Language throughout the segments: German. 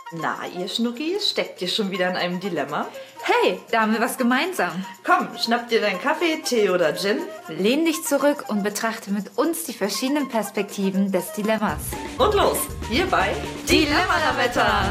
Na, ihr Schnuckis, steckt ihr schon wieder in einem Dilemma? Hey, da haben wir was gemeinsam. Komm, schnapp dir deinen Kaffee, Tee oder Gin. Lehn dich zurück und betrachte mit uns die verschiedenen Perspektiven des Dilemmas. Und los, hier bei Dilemma-Lametta.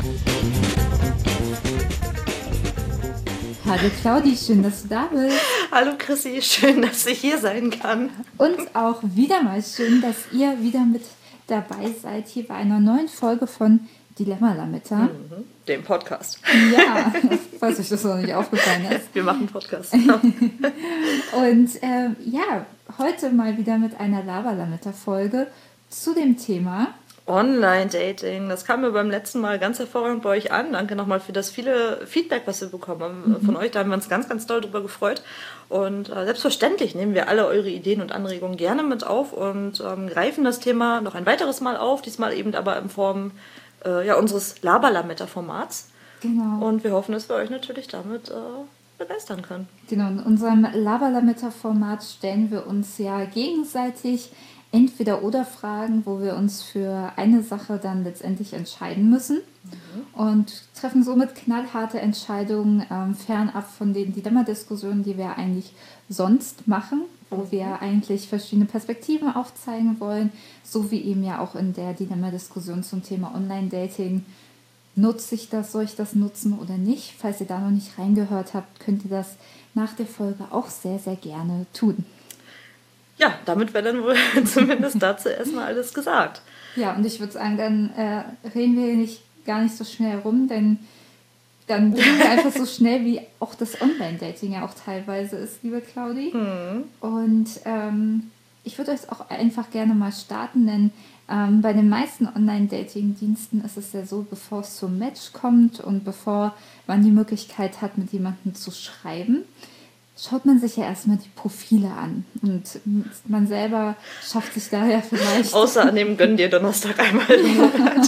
Hallo Claudi, schön, dass du da bist. Hallo Chrissy, schön, dass ich hier sein kann. Und auch wieder mal schön, dass ihr wieder mit dabei seid hier bei einer neuen Folge von Dilemma-Lametta. Dem Podcast. Ja, falls euch das noch nicht aufgefallen ist. Wir machen Podcast. Und heute mal wieder mit einer Lava-Lametta-Folge zu dem Thema Online-Dating, das kam mir beim letzten Mal ganz hervorragend bei euch an. Danke nochmal für das viele Feedback, was wir bekommen haben von euch. Da haben wir uns ganz, ganz doll drüber gefreut. Und selbstverständlich nehmen wir alle eure Ideen und Anregungen gerne mit auf und greifen das Thema noch ein weiteres Mal auf. Diesmal eben aber in Form unseres Laberlametta-Formats. Genau. Und wir hoffen, dass wir euch natürlich damit begeistern können. Genau, in unserem Laberlametta-Format stellen wir uns ja gegenseitig Entweder-oder-Fragen, wo wir uns für eine Sache dann letztendlich entscheiden müssen und treffen somit knallharte Entscheidungen fernab von den Dilemma-Diskussionen, die wir eigentlich sonst machen, wo wir eigentlich verschiedene Perspektiven aufzeigen wollen, so wie eben ja auch in der Dilemma-Diskussion zum Thema Online-Dating. Nutze ich das, soll ich das nutzen oder nicht? Falls ihr da noch nicht reingehört habt, könnt ihr das nach der Folge auch sehr, sehr gerne tun. Ja, damit wäre dann wohl zumindest dazu erstmal alles gesagt. Ja, und ich würde sagen, dann reden wir gar nicht so schnell rum, denn dann gehen wir einfach so schnell, wie auch das Online-Dating ja auch teilweise ist, liebe Claudi. Und ich würde euch auch einfach gerne mal starten, denn bei den meisten Online-Dating-Diensten ist es ja so, bevor es zum Match kommt und bevor man die Möglichkeit hat, mit jemandem zu schreiben, schaut man sich ja erstmal die Profile an. Und man selber schafft sich daher vielleicht... Außer an dem Gönn dir Donnerstag einmal im Monat.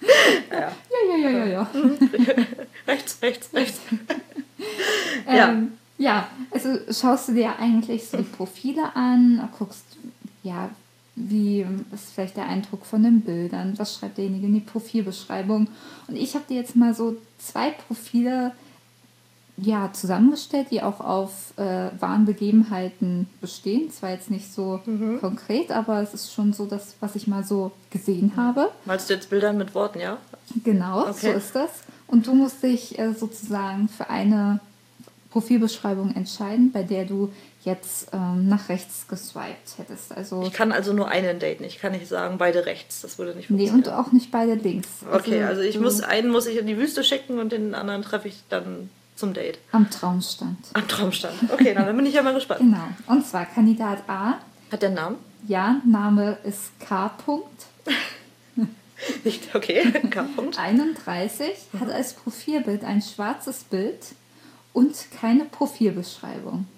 Ja. Rechts. Also schaust du dir eigentlich so die Profile an, guckst, ja, wie ist vielleicht der Eindruck von den Bildern, was schreibt derjenige in die Profilbeschreibung. Und ich habe dir jetzt mal so 2 Profile zusammengestellt, die auch auf wahren Begebenheiten bestehen. Zwar jetzt nicht so konkret, aber es ist schon so das, was ich mal so gesehen habe. Malst du jetzt Bilder mit Worten, ja? Genau, okay. So ist das. Und du musst dich sozusagen für eine Profilbeschreibung entscheiden, bei der du jetzt nach rechts geswiped hättest. Also ich kann also nur einen daten. Ich kann nicht sagen, beide rechts. Das würde nicht funktionieren. Nee, und auch nicht beide links. Okay, also einen muss ich in die Wüste schicken und den anderen treffe ich dann zum Date. Am Traumstand. Okay, dann bin ich ja mal gespannt. Genau. Und zwar Kandidat A. Hat der einen Namen? Ja, Name ist K. Okay, K. 31, hat als Profilbild ein schwarzes Bild und keine Profilbeschreibung.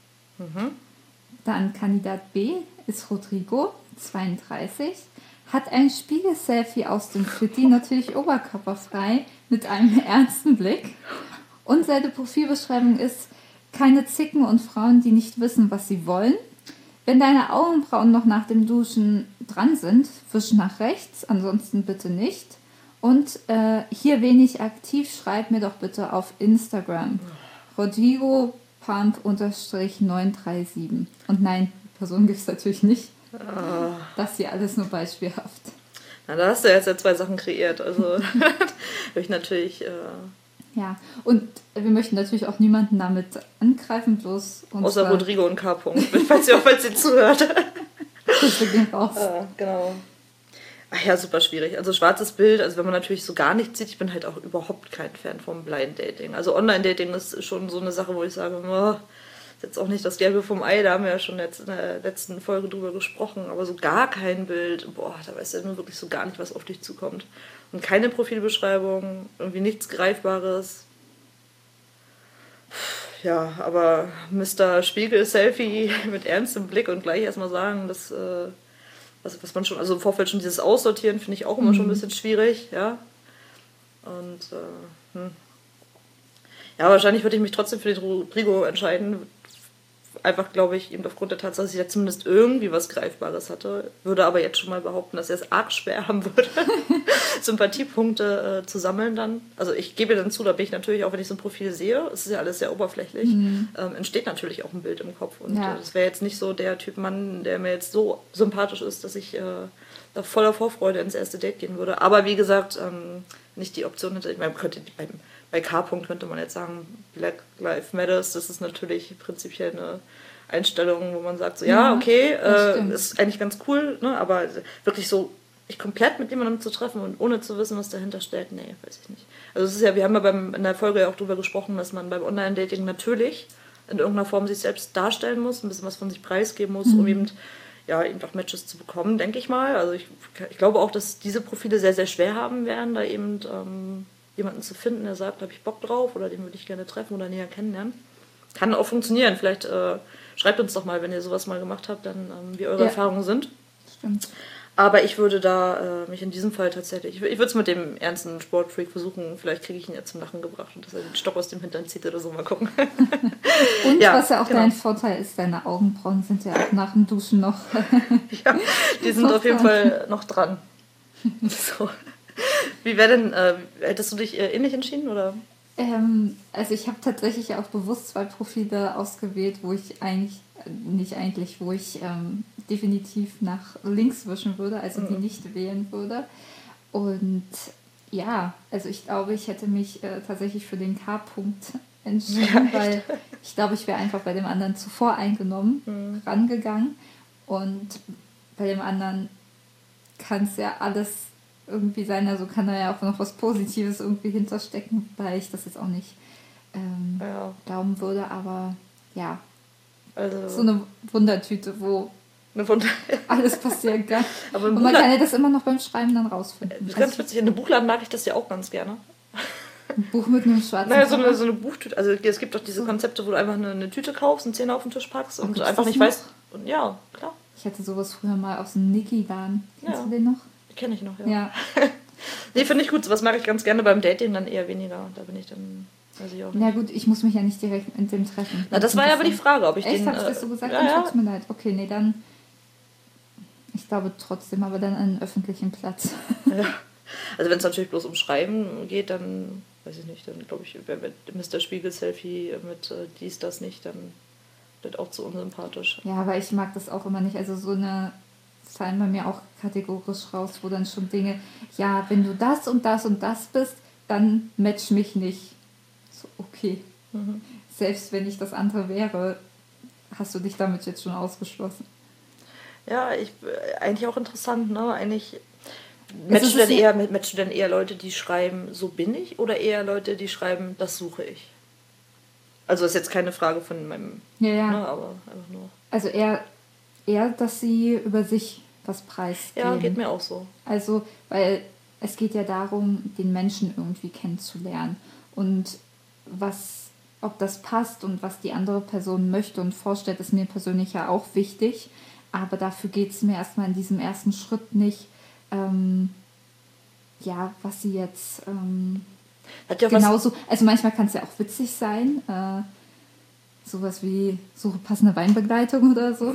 Dann Kandidat B ist Rodrigo, 32, hat ein Spiegel-Selfie aus dem Fitti, natürlich oberkörperfrei, mit einem ernsten Blick. Und seine Profilbeschreibung ist: keine Zicken und Frauen, die nicht wissen, was sie wollen. Wenn deine Augenbrauen noch nach dem Duschen dran sind, wisch nach rechts, ansonsten bitte nicht. Und hier wenig aktiv, schreib mir doch bitte auf Instagram. Rodrigo Pump_937. Und nein, Person gibt es natürlich nicht. Das hier alles nur beispielhaft. Na, da hast du jetzt ja 2 Sachen kreiert. Also ich natürlich... Ja, und wir möchten natürlich auch niemanden damit angreifen, bloß uns außer Rodrigo und K. falls ihr zuhört. Das ging raus. Genau. Ach ja, super schwierig. Also schwarzes Bild, also wenn man natürlich so gar nichts sieht, ich bin halt auch überhaupt kein Fan vom Blind Dating. Also Online-Dating ist schon so eine Sache, wo ich sage, ist jetzt auch nicht das Gelbe vom Ei, da haben wir ja schon jetzt in der letzten Folge drüber gesprochen, aber so gar kein Bild, da weißt du ja nur wirklich so gar nicht, was auf dich zukommt. Und keine Profilbeschreibung, irgendwie nichts Greifbares. Ja, aber Mr. Spiegel-Selfie mit ernstem Blick und gleich erstmal sagen, dass, was man schon, also im Vorfeld schon dieses Aussortieren finde ich auch immer schon ein bisschen schwierig, ja. Und, ja, wahrscheinlich würde ich mich trotzdem für den Rodrigo entscheiden, einfach, glaube ich, eben aufgrund der Tatsache, dass ich ja zumindest irgendwie was Greifbares hatte, würde aber jetzt schon mal behaupten, dass er es arg schwer haben würde, Sympathiepunkte zu sammeln dann. Also ich gebe dann zu, da bin ich natürlich auch, wenn ich so ein Profil sehe, es ist ja alles sehr oberflächlich, entsteht natürlich auch ein Bild im Kopf. Und das wäre jetzt nicht so der Typ Mann, der mir jetzt so sympathisch ist, dass ich da voller Vorfreude ins erste Date gehen würde. Aber wie gesagt, nicht die Option hätte. Ich meine, bei K-Punkt könnte man jetzt sagen, Black Lives Matters, das ist natürlich prinzipiell eine Einstellung, wo man sagt, so ja, okay, ist eigentlich ganz cool, ne, aber wirklich so, mich komplett mit jemandem zu treffen und ohne zu wissen, was dahinter steckt, nee, weiß ich nicht. Also es ist ja, wir haben ja in der Folge ja auch darüber gesprochen, dass man beim Online-Dating natürlich in irgendeiner Form sich selbst darstellen muss, ein bisschen was von sich preisgeben muss, um eben auch Matches zu bekommen, denke ich mal. Also ich glaube auch, dass diese Profile sehr, sehr schwer haben werden, da eben jemanden zu finden, der sagt, da habe ich Bock drauf oder den würde ich gerne treffen oder näher kennenlernen. Kann auch funktionieren. Vielleicht schreibt uns doch mal, wenn ihr sowas mal gemacht habt, dann wie eure Erfahrungen sind. Stimmt. Aber ich würde da mich in diesem Fall tatsächlich, ich würde es mit dem ernsten Sportfreak versuchen, vielleicht kriege ich ihn ja zum Lachen gebracht und dass er den Stock aus dem Hintern zieht oder so, mal gucken. Und was ja auch dein Vorteil ist, deine Augenbrauen sind ja auch nach dem Duschen noch. Ja, die sind auf jeden Fall noch dran. So. Wie wäre denn, hättest du dich ähnlich entschieden, oder? Also ich habe tatsächlich auch bewusst 2 Profile ausgewählt, wo ich definitiv nach links wischen würde, also die nicht wählen würde. Und ja, also ich glaube, ich hätte mich tatsächlich für den K-Punkt entschieden, weil ich glaube, ich wäre einfach bei dem anderen zu voreingenommen rangegangen. Und bei dem anderen kann es ja alles irgendwie sein, also kann da ja auch noch was Positives irgendwie hinterstecken, weil ich das jetzt auch nicht glauben würde, aber ja, also so eine Wundertüte, wo alles passieren kann. Aber und man kann ja das immer noch beim Schreiben dann rausfinden. Das ist ganz witzig, in einem Buchladen mag ich das ja auch ganz gerne. Ein Buch mit einem schwarzen so eine Buchtüte, also es gibt doch diese Konzepte, wo du einfach eine Tüte kaufst, einen Zehner auf den Tisch packst und einfach nicht weißt, und ja, klar. Ich hatte sowas früher mal aus dem Niki-Laden. Kennst du den noch? Kenne ich noch, ja. Nee, finde ich gut. Sowas mag ich ganz gerne beim Dating, dann eher weniger. Da bin ich dann, weiß ich auch nicht. Ja gut, ich muss mich ja nicht direkt mit dem treffen. Na, das war ja aber die Frage, ob ich den... Echt, hab ich das so gesagt? Dann tut's mir leid. Okay, nee, dann... Ich glaube trotzdem, aber dann an einem öffentlichen Platz. Ja. Also wenn es natürlich bloß um Schreiben geht, dann, weiß ich nicht, dann glaube ich, Mr. Spiegel-Selfie mit dies, das nicht, dann wird auch zu unsympathisch. Ja, aber ich mag das auch immer nicht. Also so eine... fallen bei mir auch kategorisch raus, wo dann schon Dinge, ja, wenn du das und das und das bist, dann match mich nicht. So, okay. Selbst wenn ich das andere wäre, hast du dich damit jetzt schon ausgeschlossen. Ja, eigentlich auch interessant, ne? Eigentlich matchst du denn eher Leute, die schreiben, so bin ich, oder eher Leute, die schreiben, das suche ich? Also ist jetzt keine Frage von meinem, ja. Ne, aber einfach nur. Also eher, dass sie über sich was preisgeben. Ja, geht mir auch so. Also, weil es geht ja darum, den Menschen irgendwie kennenzulernen. Und ob das passt und was die andere Person möchte und vorstellt, ist mir persönlich ja auch wichtig. Aber dafür geht es mir erstmal in diesem ersten Schritt nicht, was sie jetzt genauso... Also manchmal kann es ja auch witzig sein, sowas wie suche passende Weinbegleitung oder so.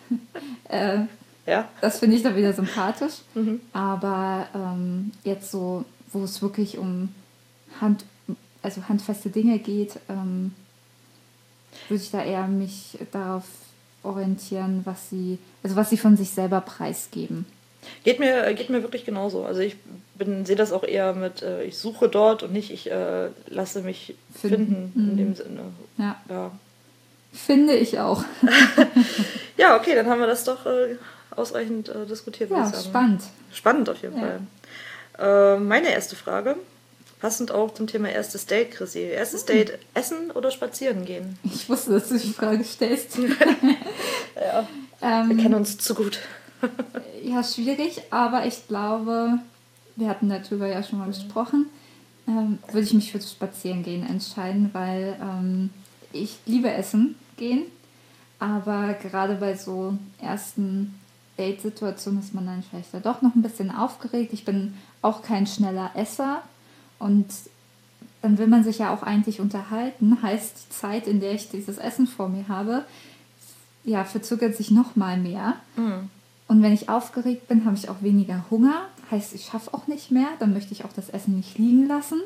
Ja. Das finde ich dann wieder sympathisch. Aber jetzt so, wo es wirklich um handfeste Dinge geht, würde ich da eher mich darauf orientieren, was sie von sich selber preisgeben. Geht mir wirklich genauso. Also ich sehe das auch eher mit, ich suche dort und nicht, ich lasse mich finden in dem Sinne. Ja. Finde ich auch. Ja, okay, dann haben wir das doch ausreichend diskutiert, würde ich sagen. Spannend. Spannend auf jeden Fall. Meine erste Frage, passend auch zum Thema erstes Date, Chrissy. Erstes Date, essen oder spazieren gehen? Ich wusste, dass du die Frage stellst. Ja, wir kennen uns zu gut. Ja, schwierig, aber ich glaube, wir hatten darüber ja schon mal gesprochen, würde ich mich für das Spazierengehen entscheiden, weil ich liebe Essen gehen, aber gerade bei so ersten Date-Situationen ist man dann vielleicht da doch noch ein bisschen aufgeregt. Ich bin auch kein schneller Esser und dann will man sich ja auch eigentlich unterhalten. Heißt, die Zeit, in der ich dieses Essen vor mir habe, ja, verzögert sich noch mal mehr. Und wenn ich aufgeregt bin, habe ich auch weniger Hunger. Heißt, ich schaffe auch nicht mehr. Dann möchte ich auch das Essen nicht liegen lassen.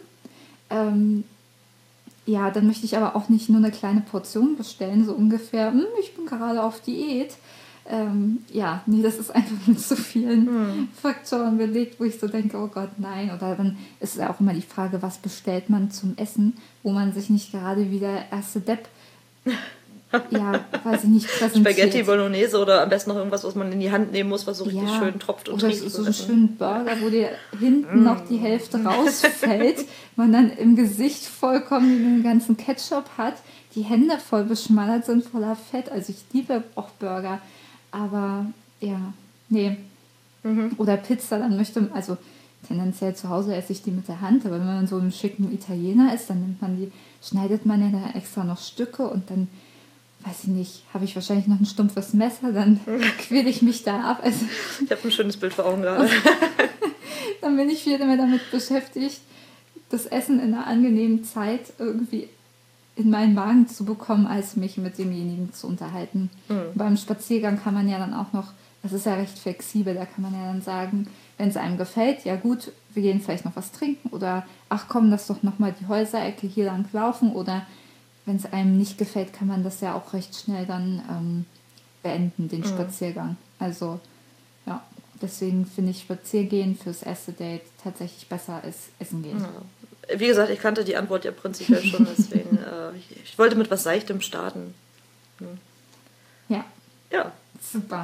Ja, dann möchte ich aber auch nicht nur eine kleine Portion bestellen, so ungefähr, ich bin gerade auf Diät. Ja, nee, das ist einfach mit so vielen Faktoren belegt, wo ich so denke, oh Gott, nein. Oder dann ist ja auch immer die Frage, was bestellt man zum Essen, wo man sich nicht gerade wie der erste Depp, ja, weiß ich nicht, präsentiert. Spaghetti Bolognese oder am besten noch irgendwas, was man in die Hand nehmen muss, was so richtig schön tropft und oder riecht. So einen schönen Burger, wo dir hinten noch die Hälfte rausfällt, man dann im Gesicht vollkommen den ganzen Ketchup hat, die Hände voll beschmallert sind, voller Fett. Also ich liebe auch Burger, aber ja, nee. Oder Pizza, dann also tendenziell zu Hause esse ich die mit der Hand, aber wenn man so einem schicken Italiener ist, dann schneidet man ja da extra noch Stücke und dann, weiß ich nicht, habe ich wahrscheinlich noch ein stumpfes Messer, dann quäle ich mich da ab. Also, ich habe ein schönes Bild vor Augen gerade. Dann bin ich viel mehr damit beschäftigt, das Essen in einer angenehmen Zeit irgendwie in meinen Magen zu bekommen, als mich mit demjenigen zu unterhalten. Beim Spaziergang kann man ja dann auch noch, das ist ja recht flexibel, da kann man ja dann sagen, wenn es einem gefällt, ja gut, wir gehen vielleicht noch was trinken oder ach komm, lass doch nochmal die Häuserecke hier lang laufen oder wenn es einem nicht gefällt, kann man das ja auch recht schnell dann beenden, den Spaziergang. Also ja, deswegen finde ich Spaziergehen fürs erste Date tatsächlich besser als Essen gehen. Ja. Wie gesagt, ich kannte die Antwort ja prinzipiell schon, deswegen ich wollte mit was Seichtem starten. Ja. Ja. Super.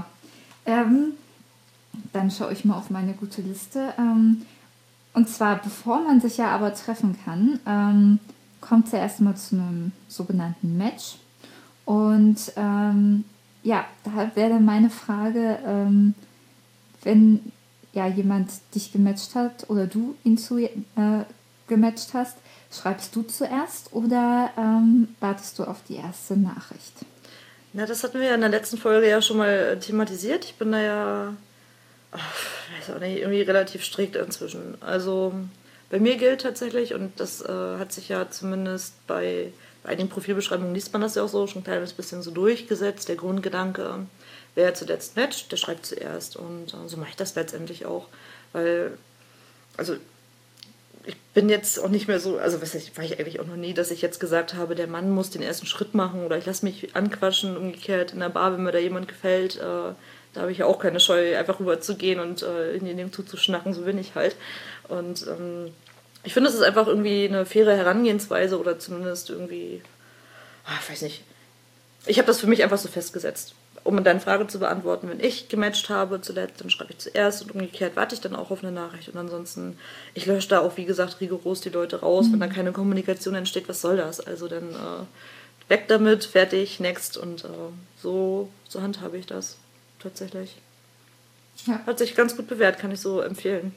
Dann schaue ich mal auf meine gute Liste. Und zwar, bevor man sich ja aber treffen kann, kommt es ja erstmal zu einem sogenannten Match. Und ja, da wäre meine Frage, wenn ja jemand dich gematcht hat oder du ihn gematcht hast, schreibst du zuerst oder wartest du auf die erste Nachricht? Na, das hatten wir ja in der letzten Folge ja schon mal thematisiert. Ich bin da ja, weiß auch nicht, irgendwie relativ strikt inzwischen. Also bei mir gilt tatsächlich, und das hat sich ja zumindest bei einigen Profilbeschreibungen liest man das ja auch so, schon ein kleines bisschen so durchgesetzt, der Grundgedanke, wer zuletzt matcht, der schreibt zuerst. Und so mache ich das letztendlich auch. Weil, also ich bin jetzt auch nicht mehr so, also war ich eigentlich auch noch nie, dass ich jetzt gesagt habe, der Mann muss den ersten Schritt machen oder ich lasse mich anquatschen, umgekehrt in der Bar, wenn mir da jemand gefällt, da habe ich ja auch keine Scheu, einfach rüber zu gehen und in dem zuzuschnacken, so bin ich halt. Und ich finde, es ist einfach irgendwie eine faire Herangehensweise oder zumindest irgendwie, ich weiß nicht, ich habe das für mich einfach so festgesetzt. Um deine Frage zu beantworten, wenn ich gematcht habe zuletzt, dann schreibe ich zuerst und umgekehrt warte ich dann auch auf eine Nachricht. Und ansonsten, ich lösche da auch, wie gesagt, rigoros die Leute raus. Wenn da keine Kommunikation entsteht, was soll das? Also dann weg damit, fertig, next. Und so handhabe ich das tatsächlich. Ja. Hat sich ganz gut bewährt, kann ich so empfehlen.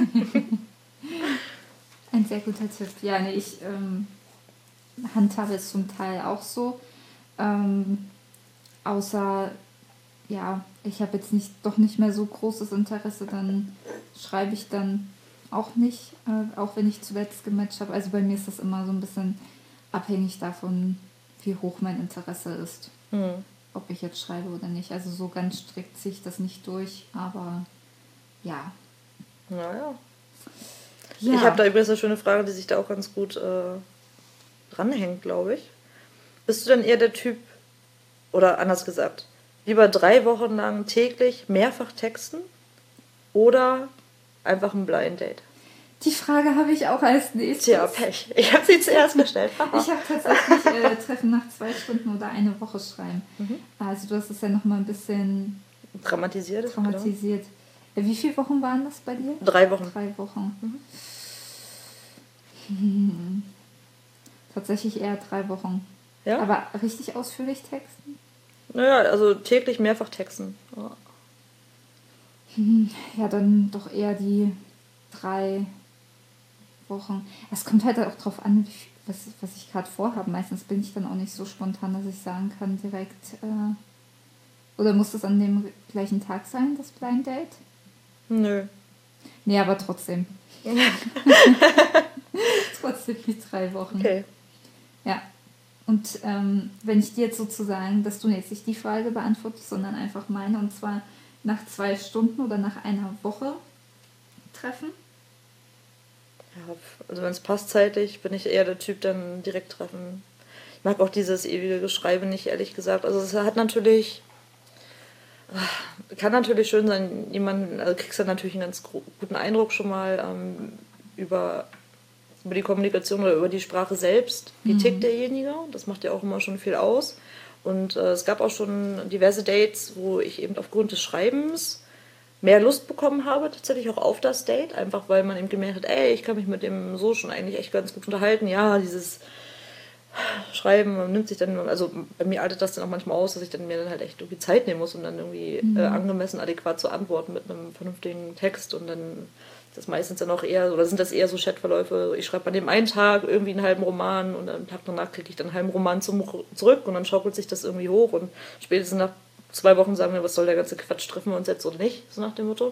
Ein sehr guter Tipp. Ja, nee, ich handhabe es zum Teil auch so. Außer, ja, ich habe jetzt doch nicht mehr so großes Interesse, dann schreibe ich dann auch nicht, auch wenn ich zuletzt gematcht habe. Also bei mir ist das immer so ein bisschen abhängig davon, wie hoch mein Interesse ist, ob ich jetzt schreibe oder nicht. Also so ganz strikt ziehe ich das nicht durch, aber ja. Naja. Ja. Ich habe da übrigens eine schöne Frage, die sich da auch ganz gut dranhängt, glaube ich. Bist du denn eher der Typ, oder anders gesagt, lieber 3 Wochen lang täglich mehrfach texten oder einfach ein Blind Date? Die Frage habe ich auch als nächstes. Tja, Pech. Ich habe sie zuerst gestellt. Ich habe tatsächlich Treffen nach 2 Stunden oder eine Woche schreiben. Also du hast es ja nochmal ein bisschen dramatisiert. Genau. Wie viele Wochen waren das bei dir? 3 Wochen. 3 Wochen. Tatsächlich eher 3 Wochen. Ja? Aber richtig ausführlich texten? Naja, also täglich mehrfach texten. Ja, dann doch eher die 3 Wochen. Es kommt halt auch drauf an, was ich gerade vorhabe. Meistens bin ich dann auch nicht so spontan, dass ich sagen kann direkt, oder muss das an dem gleichen Tag sein, das Blind Date? Nö. Nee, aber trotzdem. Trotzdem die 3 Wochen. Okay. Ja. Und wenn ich dir jetzt sozusagen, dass du jetzt nicht die Frage beantwortest, sondern einfach meine, und zwar nach 2 Stunden oder nach einer Woche treffen? Ja, also wenn es passt zeitlich, bin ich eher der Typ, dann direkt treffen. Ich mag auch dieses ewige Geschreibe nicht, ehrlich gesagt. Also es hat natürlich, kann natürlich schön sein, jemanden, also kriegst dann natürlich einen ganz guten Eindruck schon mal über die Kommunikation oder über die Sprache selbst. Wie tickt derjenige? Das macht ja auch immer schon viel aus. Und es gab auch schon diverse Dates, wo ich eben aufgrund des Schreibens mehr Lust bekommen habe, tatsächlich auch auf das Date, einfach weil man eben gemerkt hat, ey, ich kann mich mit dem so schon eigentlich echt ganz gut unterhalten. Ja, dieses Schreiben, man nimmt sich dann, also bei mir artet das dann auch manchmal aus, dass ich dann mir dann halt echt irgendwie Zeit nehmen muss, um dann irgendwie angemessen, adäquat zu antworten mit einem vernünftigen Text, und dann ist das meistens dann auch eher, oder sind das eher so Chatverläufe, ich schreibe an dem einen Tag irgendwie einen halben Roman und am Tag danach kriege ich dann einen halben Roman zurück und dann schaukelt sich das irgendwie hoch und spätestens nach 2 Wochen sagen wir, was soll der ganze Quatsch, treffen wir uns jetzt oder nicht, so nach dem Motto.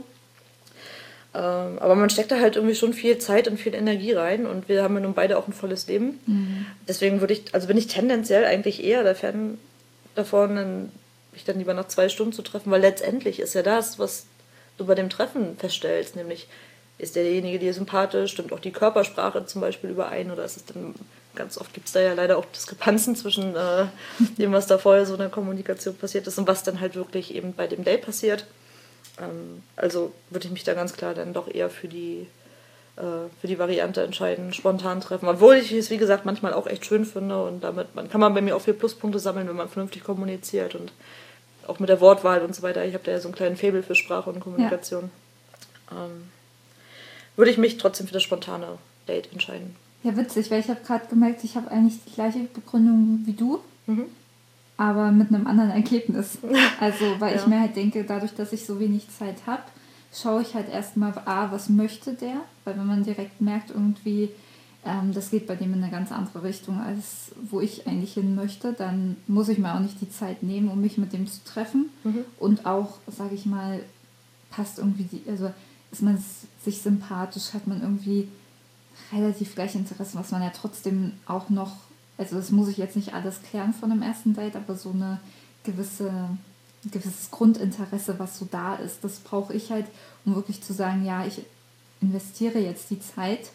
Aber man steckt da halt irgendwie schon viel Zeit und viel Energie rein, und wir haben ja nun beide auch ein volles Leben. Deswegen bin ich tendenziell eigentlich eher der Fan davon, mich dann lieber nach 2 Stunden zu treffen, weil letztendlich ist ja das, was du bei dem Treffen feststellst, nämlich ist derjenige dir sympathisch, stimmt auch die Körpersprache zum Beispiel überein, oder ist es dann, ganz oft gibt es da ja leider auch Diskrepanzen zwischen dem, was da vorher so in der Kommunikation passiert ist und was dann halt wirklich eben bei dem Date passiert. Also würde ich mich da ganz klar dann doch eher für die Variante entscheiden, spontan treffen. Obwohl ich es, wie gesagt, manchmal auch echt schön finde, und damit kann man bei mir auch viel Pluspunkte sammeln, wenn man vernünftig kommuniziert und auch mit der Wortwahl und so weiter. Ich habe da ja so einen kleinen Faible für Sprache und Kommunikation. Ja. Würde ich mich trotzdem für das spontane Date entscheiden. Ja, witzig, weil ich habe gerade gemerkt, ich habe eigentlich die gleiche Begründung wie du, aber mit einem anderen Ergebnis. Also, weil ich mir halt denke, dadurch, dass ich so wenig Zeit habe, schaue ich halt erstmal, was möchte der? Weil wenn man direkt merkt, irgendwie, das geht bei dem in eine ganz andere Richtung, als wo ich eigentlich hin möchte, dann muss ich mir auch nicht die Zeit nehmen, um mich mit dem zu treffen. Und auch, sage ich mal, passt irgendwie, also ist man sich sympathisch, hat man irgendwie relativ gleiche Interessen, was man ja trotzdem auch noch, also das muss ich jetzt nicht alles klären von einem ersten Date, aber so ein gewisses Grundinteresse, was so da ist, das brauche ich halt, um wirklich zu sagen, ja, ich investiere jetzt die Zeit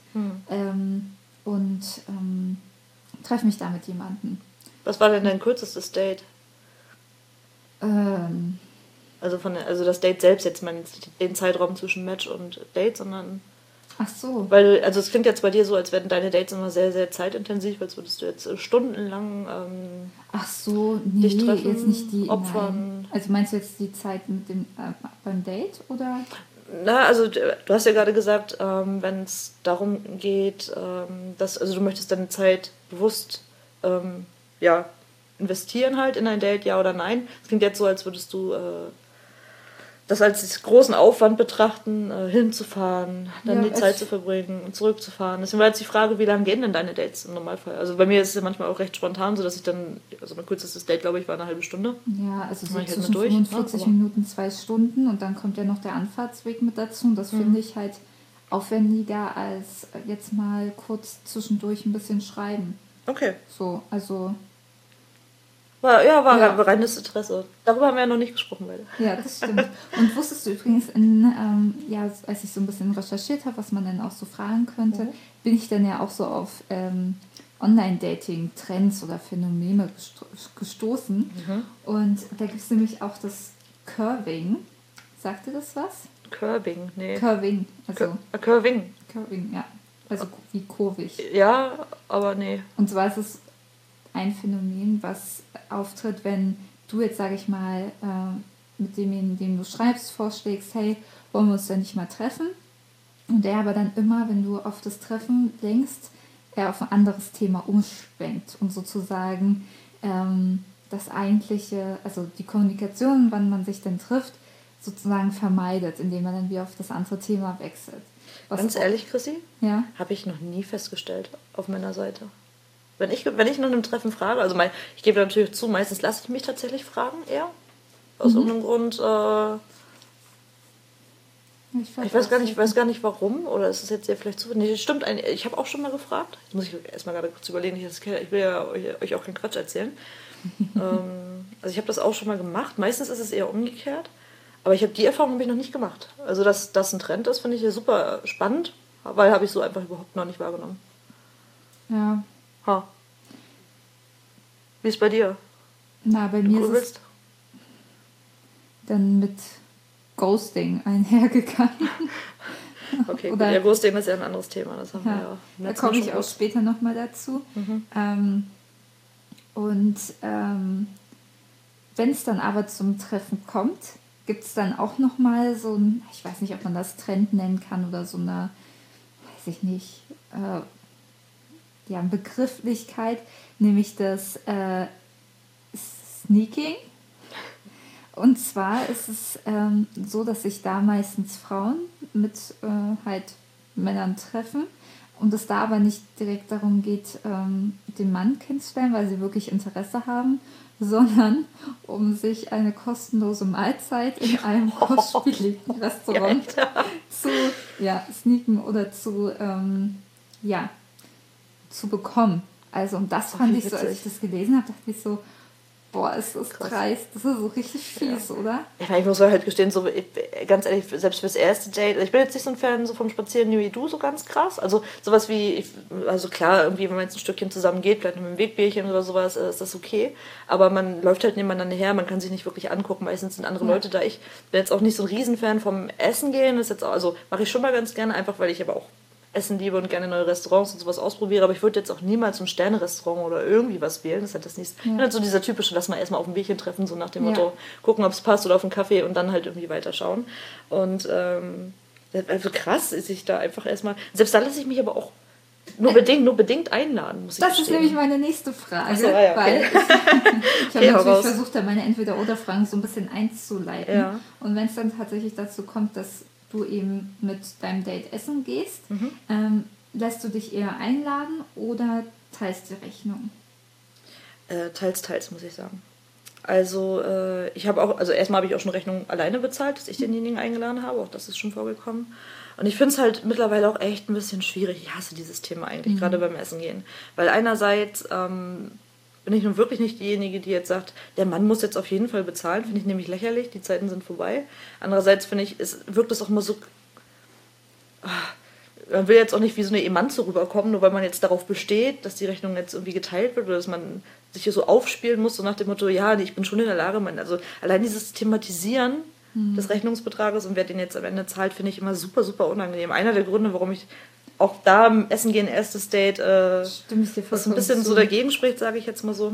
und treffe mich da mit jemandem. Was war denn dein kürzestes Date? Also das Date selbst, jetzt mal den Zeitraum zwischen Match und Date, sondern... Ach so. Weil, also es klingt jetzt bei dir so, als wären deine Dates immer sehr, sehr zeitintensiv, als würdest du jetzt stundenlang ach so, nee, dich treffen, jetzt nicht die opfern. Nein. Also meinst du jetzt die Zeit mit dem beim Date, oder? Na, also du hast ja gerade gesagt, wenn es darum geht, also du möchtest deine Zeit bewusst investieren halt in ein Date, ja oder nein. Es klingt jetzt so, als würdest du das als großen Aufwand betrachten, hinzufahren, dann die Zeit zu verbringen und zurückzufahren. Deswegen war jetzt die Frage, wie lange gehen denn deine Dates im Normalfall? Also bei mir ist es ja manchmal auch recht spontan, so dass ich dann, also mein kürzestes Date, glaube ich, war eine halbe Stunde. Ja, also so zwischen 45 Minuten, 2 Stunden, und dann kommt ja noch der Anfahrtsweg mit dazu, und das finde ich halt aufwendiger als jetzt mal kurz zwischendurch ein bisschen schreiben. Okay. So, also... War reines Interesse. Darüber haben wir ja noch nicht gesprochen, beide. Ja, das stimmt. Und wusstest du übrigens, als ich so ein bisschen recherchiert habe, was man denn auch so fragen könnte, bin ich dann ja auch so auf Online-Dating-Trends oder Phänomene gestoßen. Und da gibt es nämlich auch das Curving. Sagt dir das was? Curving, nee. Curving, also... Curving. Curving, ja. Also wie kurvig. Ja, aber nee. Und zwar ist es ein Phänomen, was auftritt, wenn du jetzt, sage ich mal, mit dem du schreibst, vorschlägst, hey, wollen wir uns denn nicht mal treffen? Und er aber dann immer, wenn du auf das Treffen denkst, er auf ein anderes Thema umschwenkt und sozusagen das eigentliche, also die Kommunikation, wann man sich denn trifft, sozusagen vermeidet, indem man dann wieder auf das andere Thema wechselt. Ganz ehrlich, Chrissy, ja? Habe ich noch nie festgestellt auf meiner Seite. Wenn ich nach einem Treffen frage, also ich gebe natürlich zu, meistens lasse ich mich tatsächlich fragen eher. Aus irgendeinem Grund Ich weiß gar nicht warum, oder ist es jetzt ja vielleicht so? Nee, stimmt, ich habe auch schon mal gefragt. Jetzt muss ich erstmal gerade kurz überlegen, ich will ja euch auch keinen Quatsch erzählen. Also ich habe das auch schon mal gemacht. Meistens ist es eher umgekehrt. Aber die Erfahrung habe ich noch nicht gemacht. Also dass das ein Trend ist, finde ich ja super spannend, weil habe ich so einfach überhaupt noch nicht wahrgenommen. Ja. Ha. Wie ist bei dir? Na, bei mir ist es dann mit Ghosting einhergegangen. Okay, gut. Ja, Ghosting ist ja ein anderes Thema. Das haben wir ja da komme ich auch später nochmal dazu. Und wenn es dann aber zum Treffen kommt, gibt es dann auch nochmal so ein, ich weiß nicht, ob man das Trend nennen kann oder so eine, weiß ich nicht, Begrifflichkeit, nämlich das Sneaking. Und zwar ist es so, dass sich da meistens Frauen mit halt Männern treffen und es da aber nicht direkt darum geht, den Mann kennenzulernen, weil sie wirklich Interesse haben, sondern um sich eine kostenlose Mahlzeit in einem kostspieligen Restaurant zu sneaken oder zu bekommen. Also und das fand ich so, als ich das gelesen habe, dachte ich so, boah, ist das dreist. Das ist so richtig fies, oder? Ich muss halt gestehen, so, ganz ehrlich, selbst fürs erste Date, ich bin jetzt nicht so ein Fan so vom Spazieren wie du, so ganz krass. Also sowas wie, also klar, irgendwie, wenn man jetzt ein Stückchen zusammen geht, vielleicht mit einem Wegbierchen oder sowas, ist das okay. Aber man läuft halt nebeneinander her, man kann sich nicht wirklich angucken. Meistens sind andere Leute da. Ich bin jetzt auch nicht so ein Riesenfan vom Essen gehen. Das ist jetzt auch, also mache ich schon mal ganz gerne, einfach weil ich aber auch Essen liebe und gerne neue Restaurants und sowas ausprobiere, aber ich würde jetzt auch niemals ein Sterne-Restaurant oder irgendwie was wählen. Das ist halt das nicht. Ich bin halt so dieser typische, lass mal erstmal auf ein Bierchen treffen, so nach dem Motto, gucken, ob es passt oder auf einen Kaffee und dann halt irgendwie weiterschauen. Und also krass ist ich da einfach erstmal. Selbst da lasse ich mich aber auch nur bedingt einladen, muss ich Das ist nämlich meine nächste Frage, so, okay. weil ich habe natürlich versucht, da meine Entweder-oder-Fragen so ein bisschen einzuleiten. Ja. Und wenn es dann tatsächlich dazu kommt, dass du eben mit deinem Date essen gehst, lässt du dich eher einladen oder teilst die Rechnung? Teils, muss ich sagen. Also erstmal habe ich auch schon Rechnung alleine bezahlt, dass ich denjenigen eingeladen habe, auch das ist schon vorgekommen. Und ich finde es halt mittlerweile auch echt ein bisschen schwierig. Ich hasse dieses Thema eigentlich, gerade beim Essen gehen. Weil einerseits bin ich nun wirklich nicht diejenige, die jetzt sagt, der Mann muss jetzt auf jeden Fall bezahlen. Finde ich nämlich lächerlich, die Zeiten sind vorbei. Andererseits finde ich, wirkt es auch immer so... Man will jetzt auch nicht wie so eine Emanze rüberkommen, nur weil man jetzt darauf besteht, dass die Rechnung jetzt irgendwie geteilt wird oder dass man sich hier so aufspielen muss, so nach dem Motto, ja, ich bin schon in der Lage. Also allein dieses Thematisieren des Rechnungsbetrages und wer den jetzt am Ende zahlt, finde ich immer super, super unangenehm. Einer der Gründe, warum ich auch da im Essen gehen, erstes Date, was ein bisschen so dagegen spricht, sage ich jetzt mal so.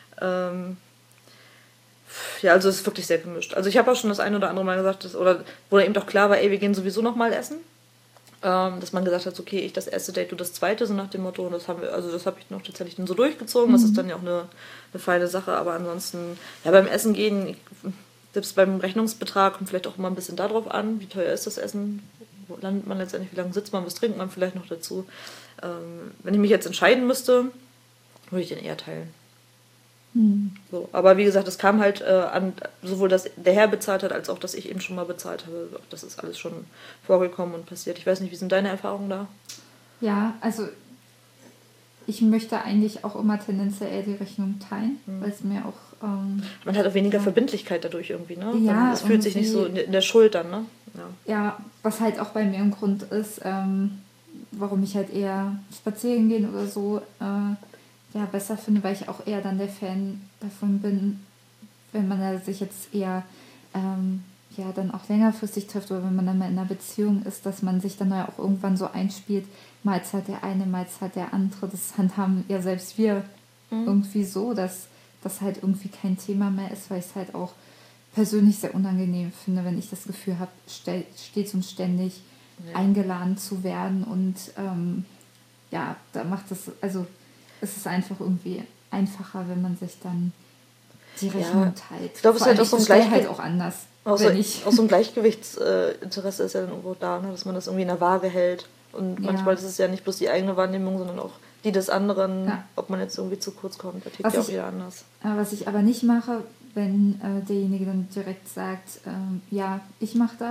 Also es ist wirklich sehr gemischt. Also ich habe auch schon das ein oder andere Mal gesagt, wo eben doch klar war, ey, wir gehen sowieso noch mal essen. Dass man gesagt hat, okay, ich das erste Date, du das zweite, so nach dem Motto. Und das habe ich noch tatsächlich dann so durchgezogen. Das ist dann ja auch eine feine Sache. Aber ansonsten, ja, beim Essen gehen, selbst beim Rechnungsbetrag kommt vielleicht auch immer ein bisschen darauf an, wie teuer ist das Essen, wo landet man letztendlich, wie lange sitzt man, was trinkt man vielleicht noch dazu. Wenn ich mich jetzt entscheiden müsste, würde ich den eher teilen. So, aber wie gesagt, es kam halt an, sowohl dass der Herr bezahlt hat, als auch, dass ich eben schon mal bezahlt habe. Das ist alles schon vorgekommen und passiert. Ich weiß nicht, wie sind deine Erfahrungen da? Ja, also ich möchte eigentlich auch immer tendenziell eher die Rechnung teilen, weil es mir auch... man hat auch weniger Verbindlichkeit dadurch irgendwie, ne? Ja, es fühlt sich nicht so in der Schuld dann, ne? Ja, was halt auch bei mir ein Grund ist, warum ich halt eher spazieren gehen oder so besser finde, weil ich auch eher dann der Fan davon bin, wenn man sich jetzt eher dann auch längerfristig trifft oder wenn man dann mal in einer Beziehung ist, dass man sich dann ja auch irgendwann so einspielt, mal zahlt der eine, mal zahlt der andere. Das handhaben ja selbst wir irgendwie so, dass das halt irgendwie kein Thema mehr ist, weil ich es halt auch persönlich sehr unangenehm finde, wenn ich das Gefühl habe, stets und ständig eingeladen zu werden und da macht das, also es ist einfach irgendwie einfacher, wenn man sich dann die Rechnung teilt. Ich glaube, es ist halt auch so ein halt auch anders. Auch so ein Gleichgewichtsinteresse ist ja dann irgendwo da, ne? Dass man das irgendwie in der Waage hält. Und manchmal ist es ja nicht bloß die eigene Wahrnehmung, sondern auch die des anderen, ob man jetzt irgendwie zu kurz kommt. Da tickt ja auch jeder anders. Was ich aber nicht mache, wenn derjenige dann direkt sagt, ich mache das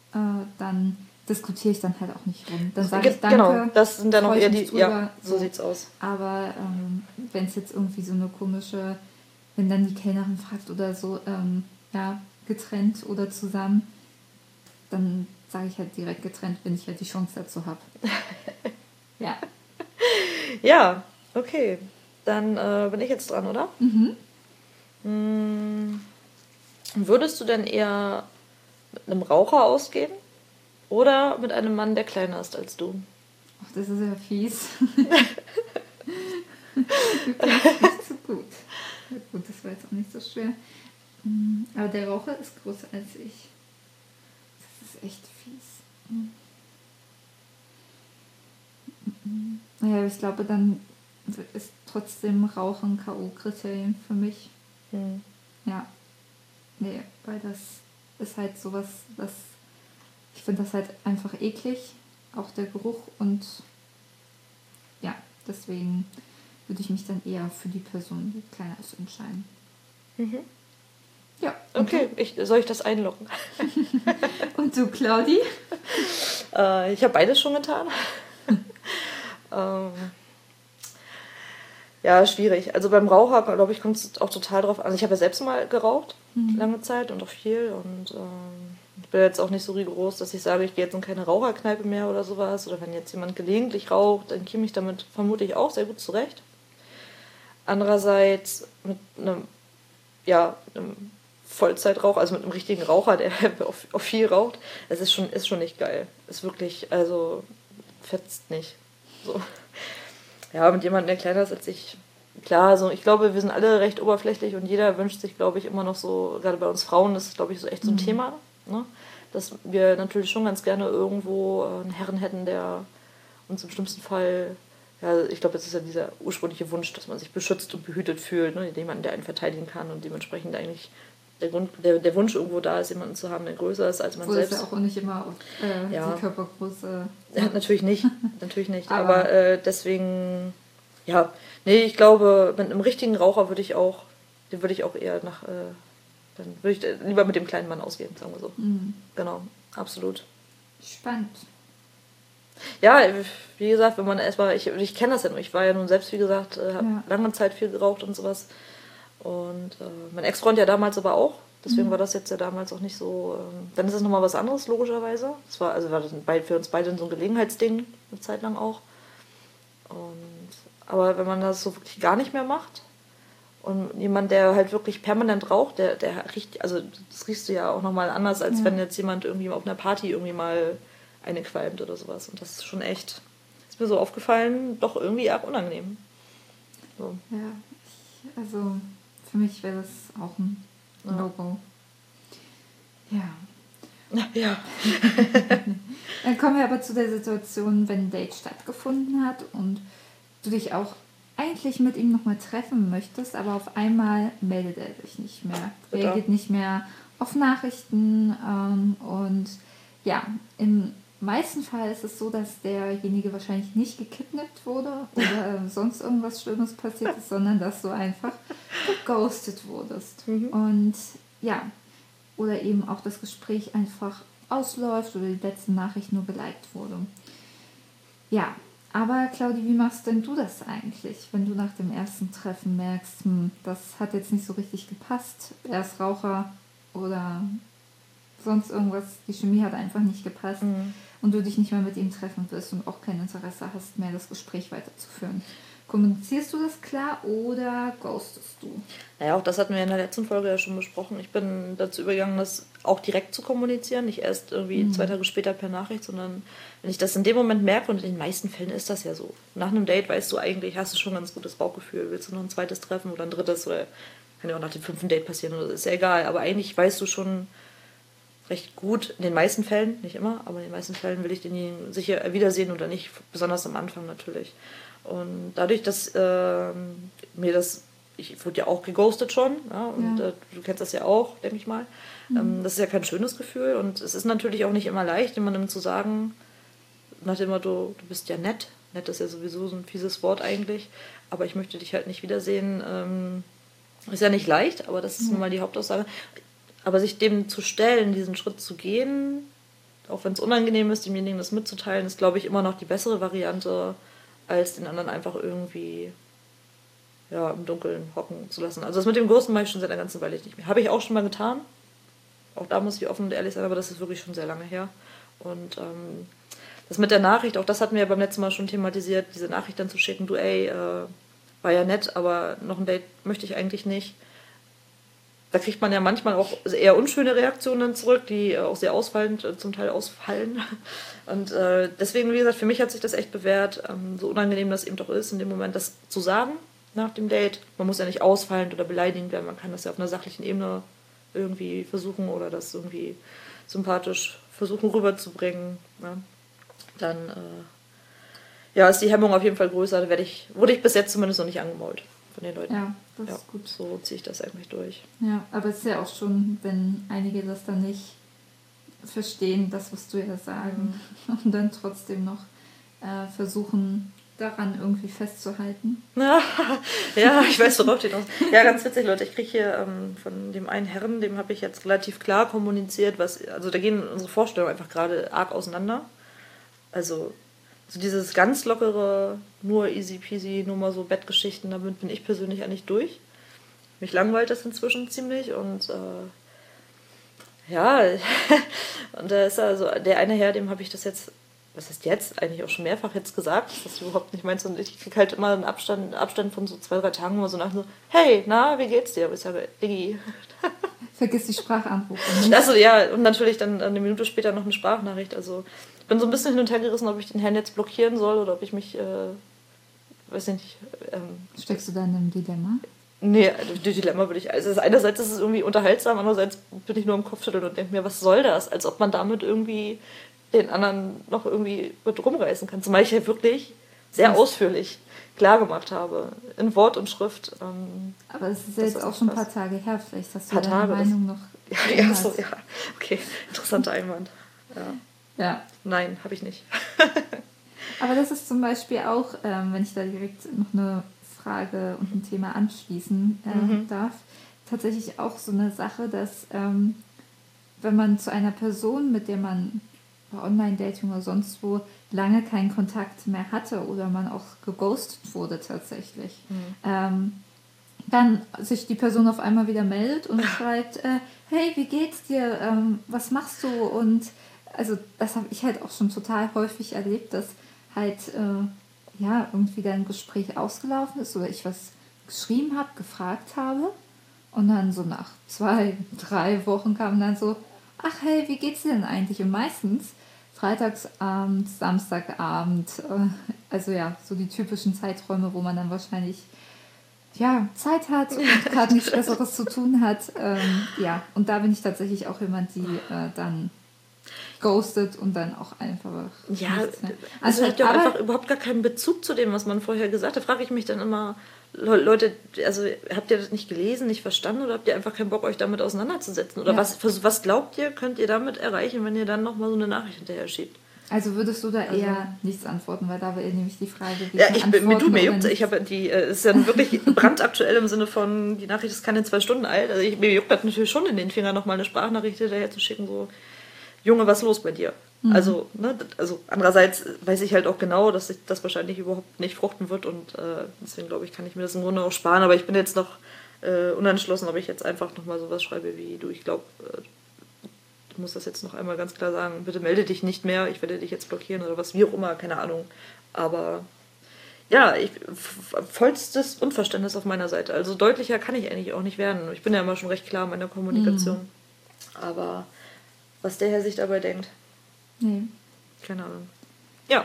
dann diskutiere ich dann halt auch nicht rum. Dann sage ich Danke. Genau, das sind dann auch freu ich eher mich die, drüber, ja, so sieht's aus. Aber wenn es jetzt irgendwie so eine komische, wenn dann die Kellnerin fragt oder so, ja, getrennt oder zusammen, dann sage ich halt direkt getrennt, wenn ich halt die Chance dazu habe. Ja. Ja, okay. Dann bin ich jetzt dran, oder? Würdest du denn eher mit einem Raucher ausgehen oder mit einem Mann, der kleiner ist als du? Ach, das ist ja fies. Du kennst mich zu gut. Ja, gut, das war jetzt auch nicht so schwer. Aber der Raucher ist größer als ich. Das ist echt fies. Naja, ich glaube, dann ist trotzdem Rauchen K.O.-Kriterium für mich. Ja. Nee, weil das ist halt sowas, was ich finde das halt einfach eklig, auch der Geruch, und ja, deswegen würde ich mich dann eher für die Person, die kleiner ist, entscheiden. Ja. Okay, soll ich das einloggen? Und du, Claudi? Ich habe beides schon getan. Ja, schwierig. Also beim Raucher, glaube ich, kommt es auch total drauf an. Also ich habe ja selbst mal geraucht, lange Zeit und auch viel. Und ich bin jetzt auch nicht so rigoros, dass ich sage, ich gehe jetzt in keine Raucherkneipe mehr oder sowas. Oder wenn jetzt jemand gelegentlich raucht, dann käme ich damit vermutlich auch sehr gut zurecht. Andererseits mit einem Vollzeitraucher, also mit einem richtigen Raucher, der auf viel raucht, es ist schon nicht geil. Ist wirklich, also fetzt nicht. So. Ja, mit jemandem, der kleiner ist als ich, klar, also ich glaube, wir sind alle recht oberflächlich und jeder wünscht sich, glaube ich, immer noch so, gerade bei uns Frauen, das ist, glaube ich, so echt so ein Thema, ne? Dass wir natürlich schon ganz gerne irgendwo einen Herren hätten, der uns im schlimmsten Fall, ja, ich glaube, das ist ja dieser ursprüngliche Wunsch, dass man sich beschützt und behütet fühlt, ne? Jemanden, der einen verteidigen kann und dementsprechend eigentlich der Wunsch irgendwo da ist, jemanden zu haben, der größer ist als man selbst. Ist ja auch nicht immer die Körpergröße. Ja, natürlich nicht. Aber deswegen, ja, nee, ich glaube, mit einem richtigen Raucher würde ich auch eher dann würde ich lieber mit dem kleinen Mann ausgehen, sagen wir so. Genau, absolut. Spannend. Ja, wie gesagt, wenn man erstmal, ich kenne das ja nur, ich war ja nun selbst, wie gesagt, habe lange Zeit viel geraucht und sowas. Und mein Ex-Freund ja damals aber auch. Deswegen war das jetzt ja damals auch nicht so. Dann ist es nochmal was anderes, logischerweise. War das für uns beide so ein Gelegenheitsding, eine Zeit lang auch. Aber wenn man das so wirklich gar nicht mehr macht und jemand, der halt wirklich permanent raucht, der riecht, also das riechst du ja auch nochmal anders, als wenn jetzt jemand irgendwie auf einer Party irgendwie mal eine qualmt oder sowas. Und das ist schon echt, ist mir so aufgefallen, doch irgendwie arg unangenehm. So. Ja, also für mich wäre das auch ein No-Go. Ja. Ja. Dann kommen wir aber zu der Situation, wenn ein Date stattgefunden hat und du dich auch eigentlich mit ihm nochmal treffen möchtest, aber auf einmal meldet er sich nicht mehr. Reagiert nicht mehr auf Nachrichten und ja, im meisten Fall ist es so, dass derjenige wahrscheinlich nicht gekidnappt wurde oder sonst irgendwas Schlimmes passiert ist, sondern dass du einfach geghostet wurdest. Und ja, oder eben auch das Gespräch einfach ausläuft oder die letzte Nachricht nur geliked wurde. Ja, aber Claudi, wie machst denn du das eigentlich, wenn du nach dem ersten Treffen merkst, das hat jetzt nicht so richtig gepasst, er ist Raucher oder sonst irgendwas, die Chemie hat einfach nicht gepasst und du dich nicht mehr mit ihm treffen wirst und auch kein Interesse hast, mehr das Gespräch weiterzuführen. Kommunizierst du das klar oder ghostest du? Naja, auch das hatten wir in der letzten Folge ja schon besprochen. Ich bin dazu übergegangen, das auch direkt zu kommunizieren, nicht erst irgendwie 2 Tage später per Nachricht, sondern wenn ich das in dem Moment merke, und in den meisten Fällen ist das ja so. Nach einem Date weißt du eigentlich, hast du schon ein ganz gutes Bauchgefühl. Willst du noch ein zweites Treffen oder ein drittes oder kann ja auch nach dem 5. Date passieren, oder ist ja egal. Aber eigentlich weißt du schon recht gut, in den meisten Fällen, nicht immer, aber in den meisten Fällen will ich denjenigen sicher wiedersehen oder nicht, besonders am Anfang natürlich. Und dadurch, dass ich wurde ja auch geghostet schon, ja, und du kennst das ja auch, denke ich mal. Das ist ja kein schönes Gefühl und es ist natürlich auch nicht immer leicht, jemandem zu sagen, nach dem Motto, du bist ja nett. Nett ist ja sowieso so ein fieses Wort eigentlich, aber ich möchte dich halt nicht wiedersehen. Ist ja nicht leicht, aber das ist nun mal die Hauptaussage. Aber sich dem zu stellen, diesen Schritt zu gehen, auch wenn es unangenehm ist, demjenigen das mitzuteilen, ist, glaube ich, immer noch die bessere Variante, als den anderen einfach irgendwie im Dunkeln hocken zu lassen. Also das mit dem Ghosten mache ich schon seit einer ganzen Weile nicht mehr. Habe ich auch schon mal getan. Auch da muss ich offen und ehrlich sein, aber das ist wirklich schon sehr lange her. Und das mit der Nachricht, auch das hatten wir ja beim letzten Mal schon thematisiert, diese Nachricht dann zu schicken, du war ja nett, aber noch ein Date möchte ich eigentlich nicht. Da kriegt man ja manchmal auch eher unschöne Reaktionen zurück, die auch sehr ausfallend zum Teil ausfallen. Und deswegen, wie gesagt, für mich hat sich das echt bewährt, so unangenehm das eben doch ist, in dem Moment das zu sagen nach dem Date. Man muss ja nicht ausfallend oder beleidigend werden, man kann das ja auf einer sachlichen Ebene irgendwie versuchen oder das irgendwie sympathisch versuchen rüberzubringen. Ja. Dann ist die Hemmung auf jeden Fall größer. Da wurde ich bis jetzt zumindest noch nicht angemault von den Leuten. Ja, das ist gut. So ziehe ich das eigentlich durch. Ja, aber es ist ja auch schon, wenn einige das dann nicht verstehen, das, was du ja sagen, und dann trotzdem noch versuchen, daran irgendwie festzuhalten. Ja, ich weiß, worauf die noch. Ja, ganz witzig, Leute. Ich kriege hier von dem einen Herrn, dem habe ich jetzt relativ klar kommuniziert, also da gehen unsere Vorstellungen einfach gerade arg auseinander. Also so dieses ganz lockere, nur easy peasy, nur mal so Bettgeschichten, damit bin ich persönlich eigentlich durch. Mich langweilt das inzwischen ziemlich und und da ist also der eine Herr, dem habe ich das jetzt, was heißt jetzt, eigentlich auch schon mehrfach jetzt gesagt, dass das überhaupt nicht meinst. Und ich kriege halt immer einen Abstand von so 2-3 Tagen immer so nach so, hey, na, wie geht's dir? Aber ich sage, Diggi. Vergiss die Sprachanrufe. Also ja, und natürlich dann eine Minute später noch eine Sprachnachricht. Also ich bin so ein bisschen hin und her gerissen, ob ich den Herrn jetzt blockieren soll oder ob ich mich, weiß nicht. Steckst du da in einem Dilemma? Nee, die Dilemma würde ich. Also einerseits ist es irgendwie unterhaltsam, andererseits bin ich nur im Kopfschütteln und denke mir, was soll das? Als ob man damit irgendwie den anderen noch irgendwie mit rumreißen kann. Zumal ich ja wirklich sehr ausführlich klar gemacht habe, in Wort und Schrift. Aber es ist ja jetzt auch schon ein paar Tage her, vielleicht hast du deine Meinung noch ja, okay, interessanter Einwand. Ja. Nein, habe ich nicht. Aber das ist zum Beispiel auch, wenn ich da direkt noch eine Frage und ein Thema anschließen darf, tatsächlich auch so eine Sache, dass wenn man zu einer Person, mit der man bei Online-Dating oder sonst wo lange keinen Kontakt mehr hatte oder man auch geghostet wurde tatsächlich, dann sich die Person auf einmal wieder meldet und schreibt, hey, wie geht's dir, was machst du? Und also das habe ich halt auch schon total häufig erlebt, dass halt irgendwie dann ein Gespräch ausgelaufen ist oder ich was geschrieben habe, gefragt habe und dann so nach 2-3 Wochen kam dann so, ach hey, wie geht's dir denn eigentlich? Und meistens Freitagsabend, Samstagabend, also ja, so die typischen Zeiträume, wo man dann wahrscheinlich Zeit hat und gerade nichts Besseres zu tun hat. Und da bin ich tatsächlich auch jemand, die dann ghostet und dann auch einfach nichts mehr. Also habt ihr einfach überhaupt gar keinen Bezug zu dem, was man vorher gesagt hat. Da frage ich mich dann immer, Leute, also habt ihr das nicht gelesen, nicht verstanden oder habt ihr einfach keinen Bock, euch damit auseinanderzusetzen? Oder was glaubt ihr, könnt ihr damit erreichen, wenn ihr dann nochmal so eine Nachricht hinterher schiebt? Also würdest du da eher nichts antworten, weil da wäre nämlich die Frage, wie mir juckt, ich habe ist ja wirklich brandaktuell im Sinne von, die Nachricht ist keine 2 Stunden alt. Also mir juckt das natürlich schon in den Finger, nochmal eine Sprachnachricht hinterher zu schicken, so, Junge, was ist los bei dir? Mhm. Also andererseits weiß ich halt auch genau, dass das wahrscheinlich überhaupt nicht fruchten wird und deswegen glaube ich, kann ich mir das im Grunde auch sparen, aber ich bin jetzt noch unentschlossen, ob ich jetzt einfach nochmal sowas schreibe wie, du, ich glaube, du musst das jetzt noch einmal ganz klar sagen, bitte melde dich nicht mehr, ich werde dich jetzt blockieren oder was, wie auch immer, keine Ahnung. Aber ja, vollstes Unverständnis auf meiner Seite. Also deutlicher kann ich eigentlich auch nicht werden. Ich bin ja immer schon recht klar in meiner Kommunikation. Aber was der Herr sich dabei denkt, keine Ahnung. Ja.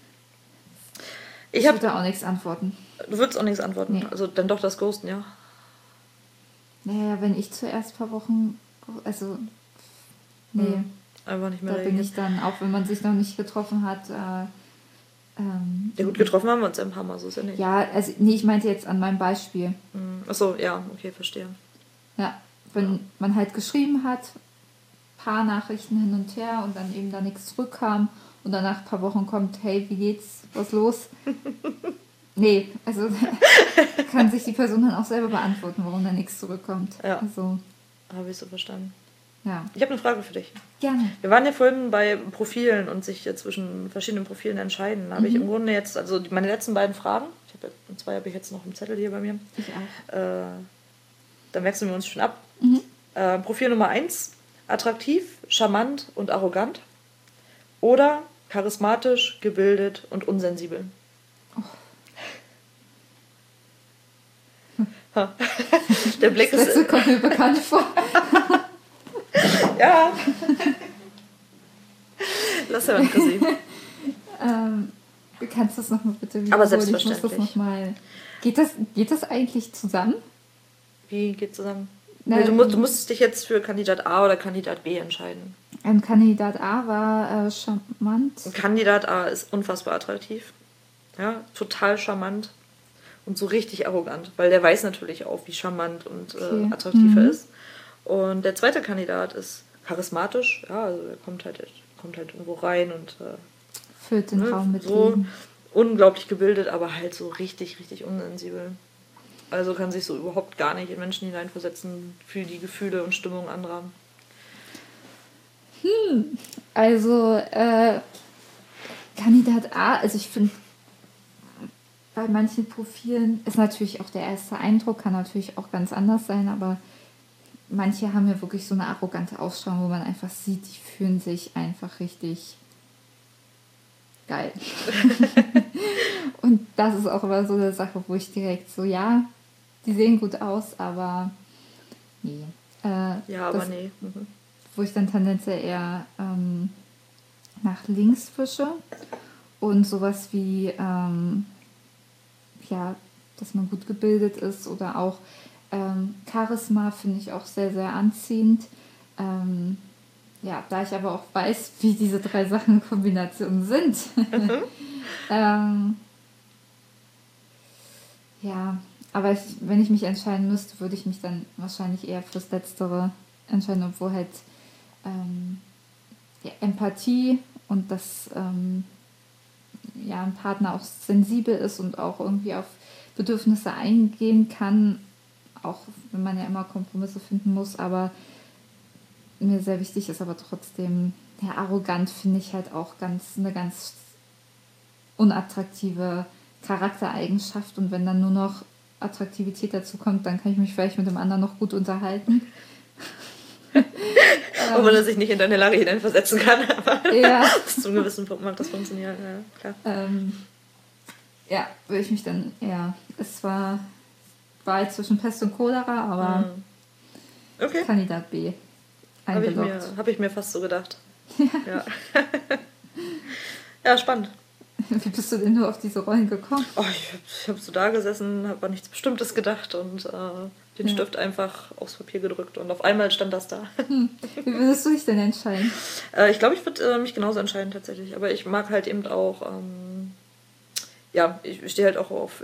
Ich würde auch nichts antworten. Du würdest auch nichts antworten? Nee. Also dann doch das Ghosten, ja? Naja, wenn ich zuerst ein paar Wochen, also nee. Einfach nicht mehr. Da bin ich dann, auch wenn man sich noch nicht getroffen hat. Ja gut, getroffen haben wir uns ein paar Mal, so ist ja nicht. Ja, also nee, ich meinte jetzt an meinem Beispiel. Achso, ja, okay, verstehe. Ja, wenn man halt geschrieben hat, paar Nachrichten hin und her und dann eben da nichts zurückkam und dann nach ein paar Wochen kommt, hey, wie geht's, was los? Nee, also kann sich die Person dann auch selber beantworten, warum da nichts zurückkommt. Ja, also, habe ich so verstanden. Ja, Ich habe eine Frage für dich. gerne. Wir waren ja vorhin bei Profilen und sich zwischen verschiedenen Profilen entscheiden. Da habe ich im Grunde jetzt, also meine letzten beiden Fragen, zwei habe ich jetzt noch im Zettel hier bei mir. Ich auch. Dann wechseln wir uns schon ab. Profil Nummer 1, attraktiv, charmant und arrogant. Oder charismatisch, gebildet und unsensibel. Ha. Der Blick Das ist... letzte kommt mir bekannt vor. Ja. Lass ja mal, Chrissy. Kannst du das nochmal bitte wiederholen? Aber Ich muss selbstverständlich. das noch mal. Geht das eigentlich zusammen? Wie geht's zusammen? Nein, Du musstest dich jetzt für Kandidat A oder Kandidat B entscheiden. Kandidat A war charmant. Kandidat A ist unfassbar attraktiv. Ja, total charmant und so richtig arrogant, weil der weiß natürlich auch, wie charmant und attraktiv er ist. Und der zweite Kandidat ist charismatisch. Ja, also er kommt halt irgendwo rein und Füllt den Raum mit so Leben. unglaublich gebildet, aber halt so richtig, richtig unsensibel. Also kann sich so überhaupt gar nicht in Menschen hineinversetzen für die Gefühle und Stimmung anderer. Also Kandidat A, also ich finde, bei manchen Profilen ist natürlich auch der erste Eindruck, kann natürlich auch ganz anders sein, aber manche haben ja wirklich so eine arrogante Ausstrahlung, wo man einfach sieht, die fühlen sich einfach richtig geil. Und das ist auch immer so eine Sache, wo ich direkt so, ja, die sehen gut aus, aber nee. Ja, aber das, nee. Mhm. Wo ich dann tendenziell eher nach links fische und sowas wie, ja, dass man gut gebildet ist oder auch Charisma finde ich auch sehr, sehr anziehend. Ja, da ich aber auch weiß, wie diese 3 Sachen in Kombination sind. Ja, aber wenn ich mich entscheiden müsste, würde ich mich dann wahrscheinlich eher fürs Letztere entscheiden, obwohl halt ja, Empathie und dass ja, ein Partner auch sensibel ist und auch irgendwie auf Bedürfnisse eingehen kann, auch wenn man ja immer Kompromisse finden muss, aber mir sehr wichtig ist, aber trotzdem, ja, arrogant finde ich halt auch eine ganz unattraktive Charaktereigenschaft und wenn dann nur noch Attraktivität dazu kommt, dann kann ich mich vielleicht mit dem anderen noch gut unterhalten. Obwohl er sich nicht in deine Lage hineinversetzen kann, aber Ja. bis zu einem gewissen Punkt mag das funktionieren, ja, klar. Ja, würde ich mich dann, ja, es war Wahl zwischen Pest und Cholera, aber Okay, Kandidat B. Eingeloggt. hab ich mir fast so gedacht. Ja, ja spannend. Wie bist du denn nur auf diese Rollen gekommen? Oh, ich hab so da gesessen, habe an nichts Bestimmtes gedacht und den Stift einfach aufs Papier gedrückt und auf einmal stand das da. Wie würdest du dich denn entscheiden? Ich glaube, ich würde mich genauso entscheiden tatsächlich, aber ich mag halt eben auch, ja, ich stehe halt auch auf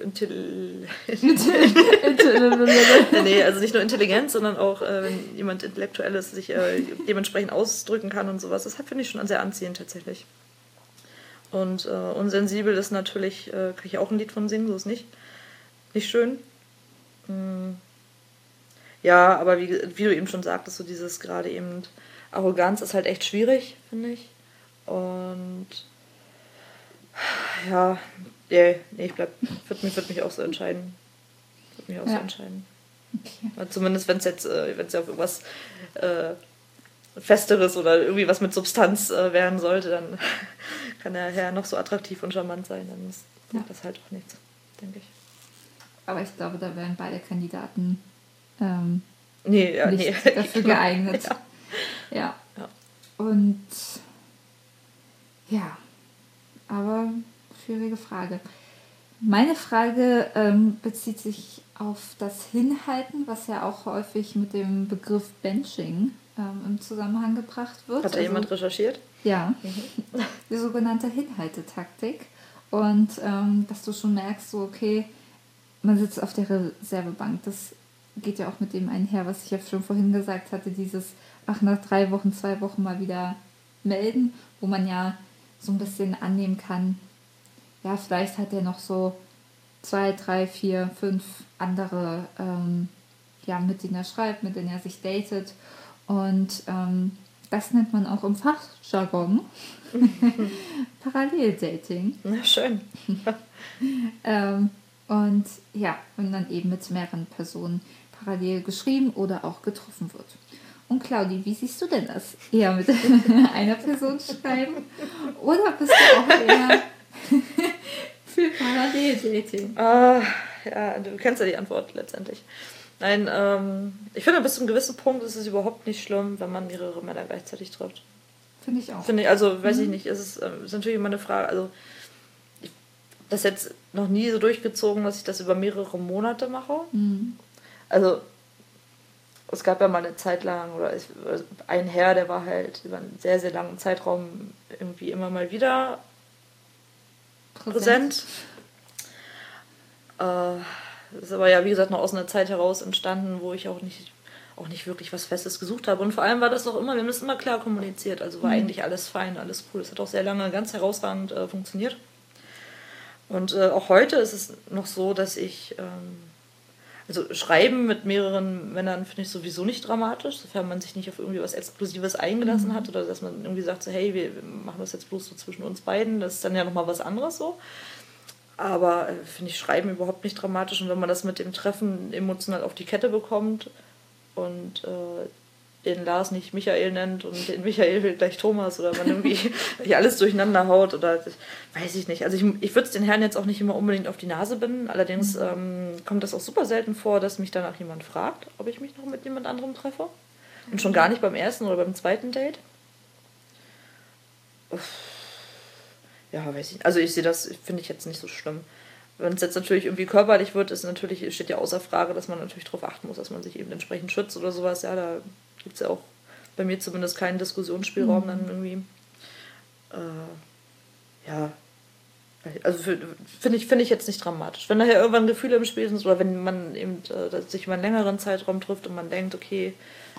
nee, also nicht nur Intelligenz, sondern auch, wenn jemand Intellektuelles sich dementsprechend ausdrücken kann und sowas. Das finde ich schon sehr anziehend tatsächlich. Und unsensibel ist natürlich, kann ich auch ein Lied von singen, so ist nicht schön. Ja, aber wie du eben schon sagtest, so dieses gerade eben Arroganz ist halt echt schwierig, finde ich. Und ja, nee, ich würde mich auch so entscheiden. So entscheiden. Okay. Weil zumindest wenn es ja auf irgendwas Festeres oder irgendwie was mit Substanz werden sollte, dann kann der Herr noch so attraktiv und charmant sein, dann ist das halt auch nichts, denke ich. Aber ich glaube, da wären beide Kandidaten nicht dafür geeignet. Ja. Und ja, aber schwierige Frage. Meine Frage bezieht sich auf das Hinhalten, was ja auch häufig mit dem Begriff Benching im Zusammenhang gebracht wird. Hat da jemand recherchiert? Ja, die sogenannte Hinhaltetaktik. Und dass du schon merkst, so okay, man sitzt auf der Reservebank. Das geht ja auch mit dem einher, was ich ja schon vorhin gesagt hatte, dieses nach 3 Wochen, 2 Wochen mal wieder melden, wo man ja so ein bisschen annehmen kann, ja, vielleicht hat er noch so 2, 3, 4, 5 andere, ja, mit denen er schreibt, mit denen er sich datet. Und das nennt man auch im Fachjargon Paralleldating. Na, schön. Und ja, wenn dann eben mit mehreren Personen parallel geschrieben oder auch getroffen wird. Und Claudi, wie siehst du denn das? Eher mit einer Person schreiben oder bist du auch eher für Paralleldating? Ja, du kennst ja die Antwort letztendlich. Nein, ich finde, bis zu einem gewissen Punkt ist es überhaupt nicht schlimm, wenn man mehrere Männer gleichzeitig trifft. Finde ich auch. Also, weiß ich nicht, ist natürlich immer eine Frage, also ich habe das jetzt noch nie so durchgezogen, dass ich das über mehrere Monate mache. Also, es gab ja mal eine Zeit lang, also ein Herr, der war halt über einen sehr, sehr langen Zeitraum irgendwie immer mal wieder präsent. Das ist aber ja, wie gesagt, noch aus einer Zeit heraus entstanden, wo ich auch nicht wirklich was Festes gesucht habe. Und vor allem war das doch immer, wir haben das immer klar kommuniziert. Also war eigentlich alles fein, alles cool. Es hat auch sehr lange ganz herausragend funktioniert. Und auch heute ist es noch so, dass ich, also Schreiben mit mehreren Männern finde ich sowieso nicht dramatisch, sofern man sich nicht auf irgendwie was Exklusives eingelassen hat oder dass man irgendwie sagt, so, hey, wir machen das jetzt bloß so zwischen uns beiden. Das ist dann ja nochmal was anderes so. Aber finde ich Schreiben überhaupt nicht dramatisch. Und wenn man das mit dem Treffen emotional auf die Kette bekommt und den Lars nicht Michael nennt und den Michael gleich Thomas oder man irgendwie alles durcheinander haut oder weiß ich nicht. Also ich würde es den Herren jetzt auch nicht immer unbedingt auf die Nase binden. Allerdings kommt das auch super selten vor, dass mich danach jemand fragt, ob ich mich noch mit jemand anderem treffe. Und schon gar nicht beim ersten oder beim zweiten Date. Ja, weiß ich nicht. Also ich sehe das, finde ich jetzt nicht so schlimm. Wenn es jetzt natürlich irgendwie körperlich wird, steht ja außer Frage, dass man natürlich darauf achten muss, dass man sich eben entsprechend schützt oder sowas. Ja, da gibt es ja auch bei mir zumindest keinen Diskussionsspielraum dann irgendwie. Ja, also finde ich jetzt nicht dramatisch. Wenn nachher irgendwann Gefühle im Spiel sind oder wenn man eben sich über einen längeren Zeitraum trifft und man denkt, okay,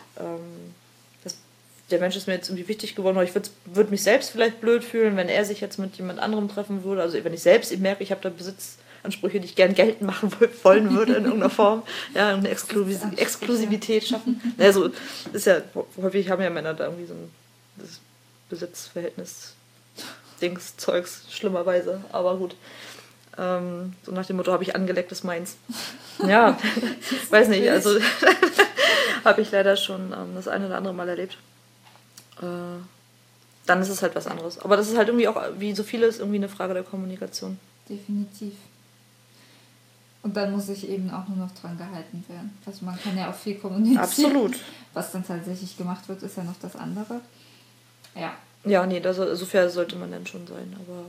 der Mensch ist mir jetzt irgendwie wichtig geworden, oder ich würde mich selbst vielleicht blöd fühlen, wenn er sich jetzt mit jemand anderem treffen würde. Also wenn ich selbst merke, ich habe da Besitzansprüche, die ich gern geltend machen wollen würde in irgendeiner Form. Ja, eine Exklusivität schaffen. Also ist ja, häufig haben ja Männer da irgendwie so ein Besitzverhältnis, Zeugs, schlimmerweise, aber gut. So nach dem Motto, habe ich angeleckt, ist meins. Ja, weiß nicht, also habe ich leider schon das eine oder andere Mal erlebt. Dann ist es halt was anderes. Aber das ist halt irgendwie auch, wie so vieles, irgendwie eine Frage der Kommunikation. Definitiv. Und dann muss sich eben auch nur noch dran gehalten werden. Also man kann ja auch viel kommunizieren. Absolut. Was dann tatsächlich gemacht wird, ist ja noch das andere. Ja. Ja, nee, so fair sollte man dann schon sein. Aber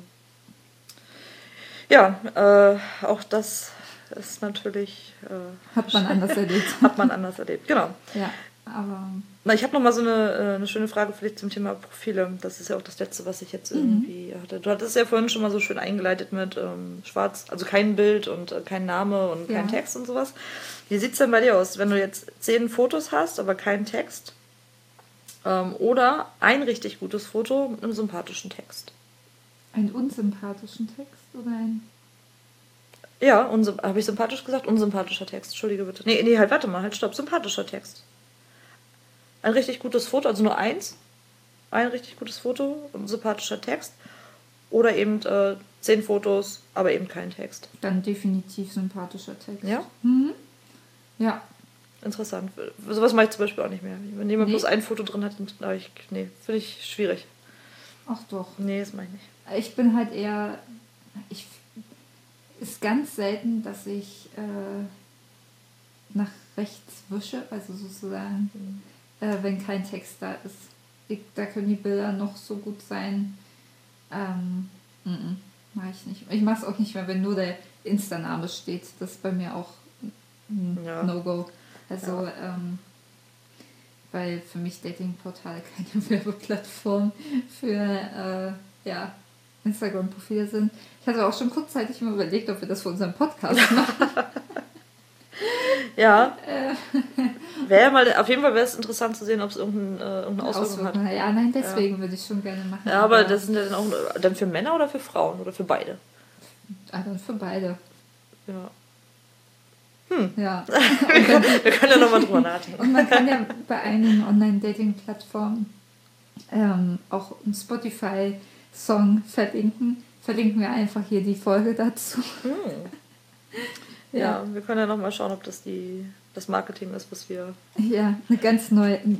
ja, auch das ist natürlich... hat man anders erlebt. Hat man anders erlebt, genau. Ja, aber... Ich habe noch mal so eine schöne Frage für dich zum Thema Profile. Das ist ja auch das Letzte, was ich jetzt irgendwie hatte. Du hattest ja vorhin schon mal so schön eingeleitet mit schwarz, also kein Bild und kein Name und kein Text und sowas. Wie sieht es denn bei dir aus, wenn du jetzt 10 Fotos hast, aber keinen Text? Oder ein richtig gutes Foto mit einem sympathischen Text? Einen unsympathischen Text oder ein... Ja, habe ich sympathisch gesagt? Unsympathischer Text, entschuldige bitte. Nee, halt, warte mal, halt, stopp, sympathischer Text. Ein richtig gutes Foto, also nur eins. Ein richtig gutes Foto und ein sympathischer Text. Oder eben 10 Fotos, aber eben kein Text. Dann definitiv sympathischer Text. Ja? Mhm. Ja. Interessant. Sowas mache ich zum Beispiel auch nicht mehr. Wenn jemand bloß ein Foto drin hat, finde ich schwierig. Ach doch. Nee, das mache ich nicht. Ich bin halt eher... Ist ganz selten, dass ich nach rechts wische, also sozusagen... wenn kein Text da ist. Da können die Bilder noch so gut sein. Mache ich nicht. Ich mache es auch nicht mehr, wenn nur der Insta-Name steht. Das ist bei mir auch ein No-Go. Also, weil für mich Dating-Portale keine Werbeplattform für Instagram-Profile sind. Ich hatte auch schon kurzzeitig mal überlegt, ob wir das für unseren Podcast machen. Ja. Auf jeden Fall wäre es interessant zu sehen, ob es irgendeine Auswirkung hat. Ja, nein, deswegen würde ich schon gerne machen. Ja, aber das sind ja dann auch dann für Männer oder für Frauen oder für beide? Dann für beide. Ja. Ja. Wir können ja nochmal drüber nachdenken. Und man kann ja bei einigen Online-Dating-Plattformen auch einen Spotify-Song verlinken. Verlinken wir einfach hier die Folge dazu. Ja, wir können ja nochmal schauen, ob das das Marketing ist, was wir... Ja, eine ganz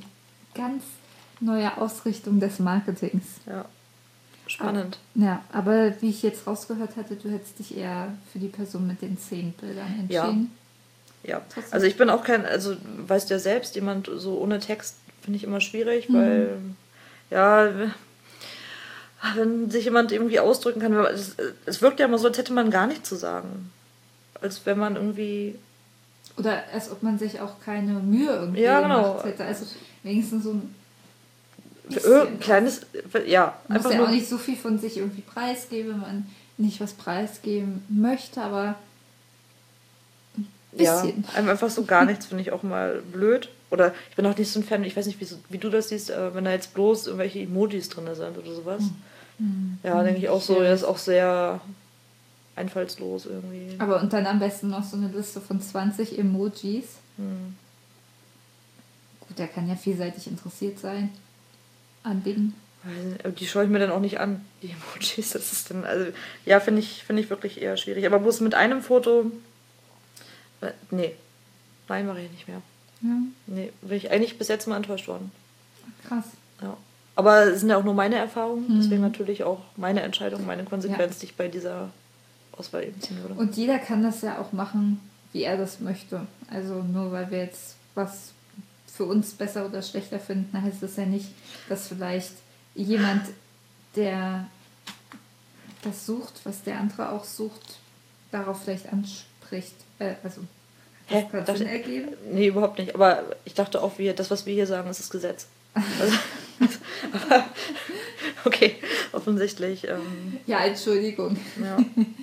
neue Ausrichtung des Marketings. Ja, spannend. Ja, aber wie ich jetzt rausgehört hatte, du hättest dich eher für die Person mit den 10 Bildern entschieden. Ja, also ich bin auch also weißt du ja selbst, jemand so ohne Text finde ich immer schwierig, weil, ja, wenn sich jemand irgendwie ausdrücken kann, es wirkt ja immer so, als hätte man gar nichts zu sagen. Als wenn man irgendwie... Oder als ob man sich auch keine Mühe irgendwie gemacht hätte. Also wenigstens so ein kleines, ja. Man muss ja auch nicht so viel von sich irgendwie preisgeben, wenn man nicht was preisgeben möchte, aber ein bisschen. Ja, einfach so gar nichts finde ich auch mal blöd. Oder ich bin auch nicht so ein Fan, ich weiß nicht, wie du das siehst, wenn da jetzt bloß irgendwelche Emojis drin sind oder sowas. Ja, denke ich auch so, er ist auch sehr einfallslos irgendwie. Aber und dann am besten noch so eine Liste von 20 Emojis. Gut, der kann ja vielseitig interessiert sein an Dingen. Die schaue ich mir dann auch nicht an, die Emojis. Das ist dann, also, ja, finde ich wirklich eher schwierig. Aber bloß mit einem Foto, nee, nein, mache ich nicht mehr. Ja. Nee, bin ich eigentlich bis jetzt mal enttäuscht worden. Krass. Ja. Aber es sind ja auch nur meine Erfahrungen, deswegen natürlich auch meine Entscheidung, meine Konsequenz, die ich bei dieser Auswahl eben ziehen würde. Und jeder kann das ja auch machen, wie er das möchte. Also nur weil wir jetzt was für uns besser oder schlechter finden, heißt das ja nicht, dass vielleicht jemand, der das sucht, was der andere auch sucht, darauf vielleicht anspricht. Also hat das Sinn ergeben? Nee, überhaupt nicht. Aber ich dachte auch, das, was wir hier sagen, ist das Gesetz. Also, aber, okay, offensichtlich. Ja, Entschuldigung. Ja.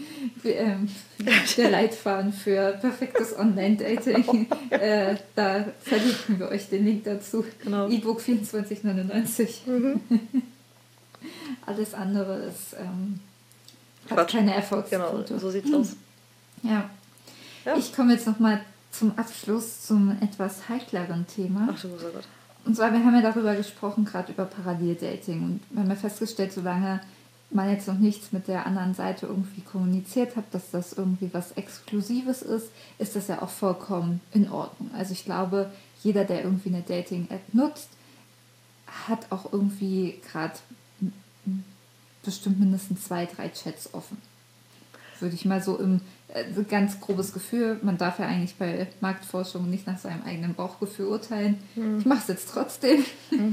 Der Leitfaden für perfektes Online-Dating. Da verlinken wir euch den Link dazu. Genau. E-Book 24,99. Alles andere ist hat keine Erfolgsquote. Genau, so sieht's aus. Ja. Ja. Ich komme jetzt nochmal zum Abschluss zum etwas heikleren Thema. Ach du großer Gott. Und zwar, wir haben ja darüber gesprochen, gerade über Paralleldating. Und wir haben ja festgestellt, solange man jetzt noch nichts mit der anderen Seite irgendwie kommuniziert hat, dass das irgendwie was Exklusives ist, ist das ja auch vollkommen in Ordnung. Also ich glaube, jeder, der irgendwie eine Dating-App nutzt, hat auch irgendwie gerade bestimmt mindestens 2, 3 Chats offen. Würde ich mal so im ganz grobes Gefühl, man darf ja eigentlich bei Marktforschung nicht nach seinem eigenen Bauchgefühl urteilen. Ich mache es jetzt trotzdem.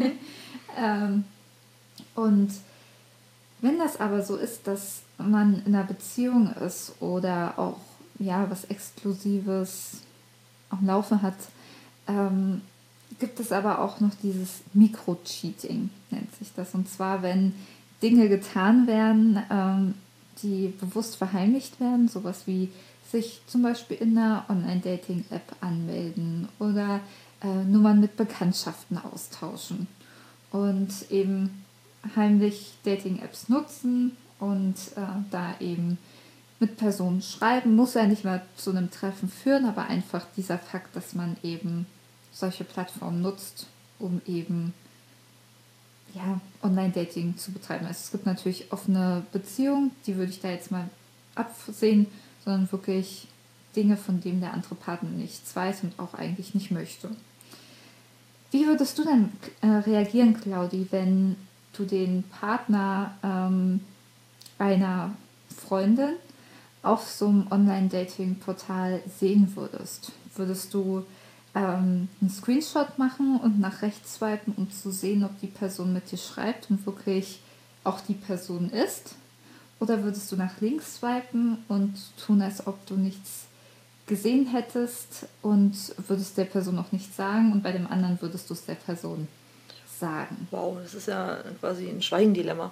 Und wenn das aber so ist, dass man in einer Beziehung ist oder auch was Exklusives am Laufen hat, gibt es aber auch noch dieses Mikro-Cheating, nennt sich das. Und zwar, wenn Dinge getan werden, die bewusst verheimlicht werden, sowas wie sich zum Beispiel in einer Online-Dating-App anmelden oder Nummern mit Bekanntschaften austauschen und eben heimlich Dating-Apps nutzen und da eben mit Personen schreiben. Muss ja nicht mal zu einem Treffen führen, aber einfach dieser Fakt, dass man eben solche Plattformen nutzt, um eben Online-Dating zu betreiben. Also es gibt natürlich offene Beziehungen, die würde ich da jetzt mal absehen, sondern wirklich Dinge, von denen der andere Partner nichts weiß und auch eigentlich nicht möchte. Wie würdest du denn reagieren, Claudi, wenn du den Partner einer Freundin auf so einem Online-Dating-Portal sehen würdest? Würdest du einen Screenshot machen und nach rechts swipen, um zu sehen, ob die Person mit dir schreibt und wirklich auch die Person ist? Oder würdest du nach links swipen und tun, als ob du nichts gesehen hättest und würdest der Person auch nichts sagen und bei dem anderen würdest du es der Person sagen? Wow, das ist ja quasi ein Schweigendilemma.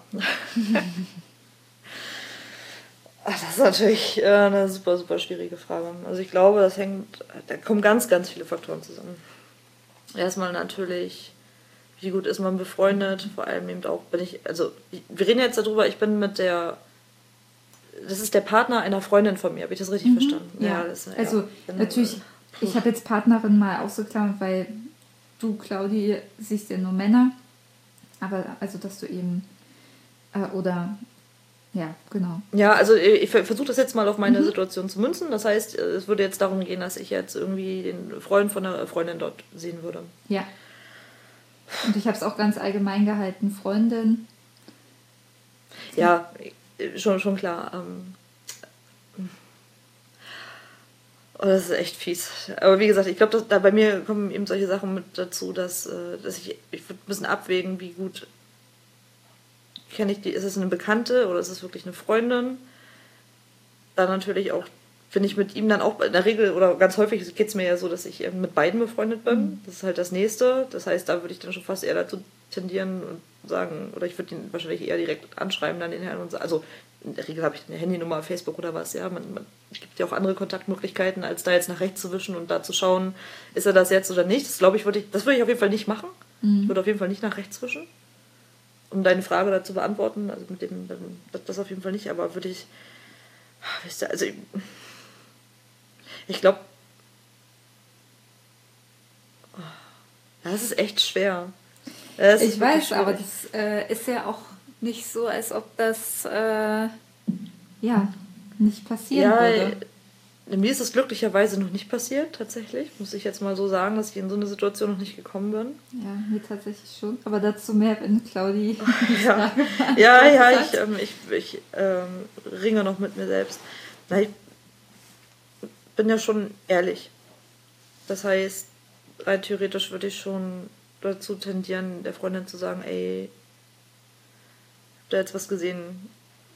Das ist natürlich eine super, super schwierige Frage. Also ich glaube, da kommen ganz, ganz viele Faktoren zusammen. Erstmal natürlich, wie gut ist man befreundet, vor allem eben auch, wir reden jetzt darüber, ich bin mit der das ist der Partner einer Freundin von mir, habe ich das richtig verstanden? Ja, das, also genau. natürlich, ich habe jetzt Partnerin mal ausgeklammert, weil du, Claudi, siehst ja nur Männer, aber also, dass du eben, oder, ja, genau. Ja, also ich versuche das jetzt mal auf meine Situation zu münzen. Das heißt, es würde jetzt darum gehen, dass ich jetzt irgendwie den Freund von einer Freundin dort sehen würde. Ja. Und ich habe es auch ganz allgemein gehalten, Freundin. Ja, schon klar. Oh, das ist echt fies. Aber wie gesagt, ich glaube, da bei mir kommen eben solche Sachen mit dazu, dass ich würde ein bisschen abwägen, wie gut kenne ich die, ist es eine Bekannte oder ist es wirklich eine Freundin? Dann natürlich auch, bin ich mit ihm dann auch in der Regel oder ganz häufig geht es mir ja so, dass ich mit beiden befreundet bin. Das ist halt das Nächste. Das heißt, da würde ich dann schon fast eher dazu tendieren und sagen, oder ich würde ihn wahrscheinlich eher direkt anschreiben, dann den Herrn und sagen, also in der Regel habe ich eine Handynummer, Facebook oder was, ja. Man gibt ja auch andere Kontaktmöglichkeiten, als da jetzt nach rechts zu wischen und da zu schauen, ist er das jetzt oder nicht. Das glaube ich, würde ich auf jeden Fall nicht machen. Ich würde auf jeden Fall nicht nach rechts wischen. Um deine Frage dazu beantworten, also mit dem, das auf jeden Fall nicht, aber würde ich, wisst ihr, also ich glaube, das ist echt schwer. Ich weiß, aber das ist ja auch nicht so, als ob das nicht passieren würde. Mir ist es glücklicherweise noch nicht passiert, tatsächlich. Muss ich jetzt mal so sagen, dass ich in so eine Situation noch nicht gekommen bin. Ja, mir tatsächlich schon. Aber dazu mehr, wenn Claudi ich ringe noch mit mir selbst. Na, ich bin ja schon ehrlich. Das heißt, rein theoretisch würde ich schon dazu tendieren, der Freundin zu sagen, ey, ich hab da jetzt was gesehen.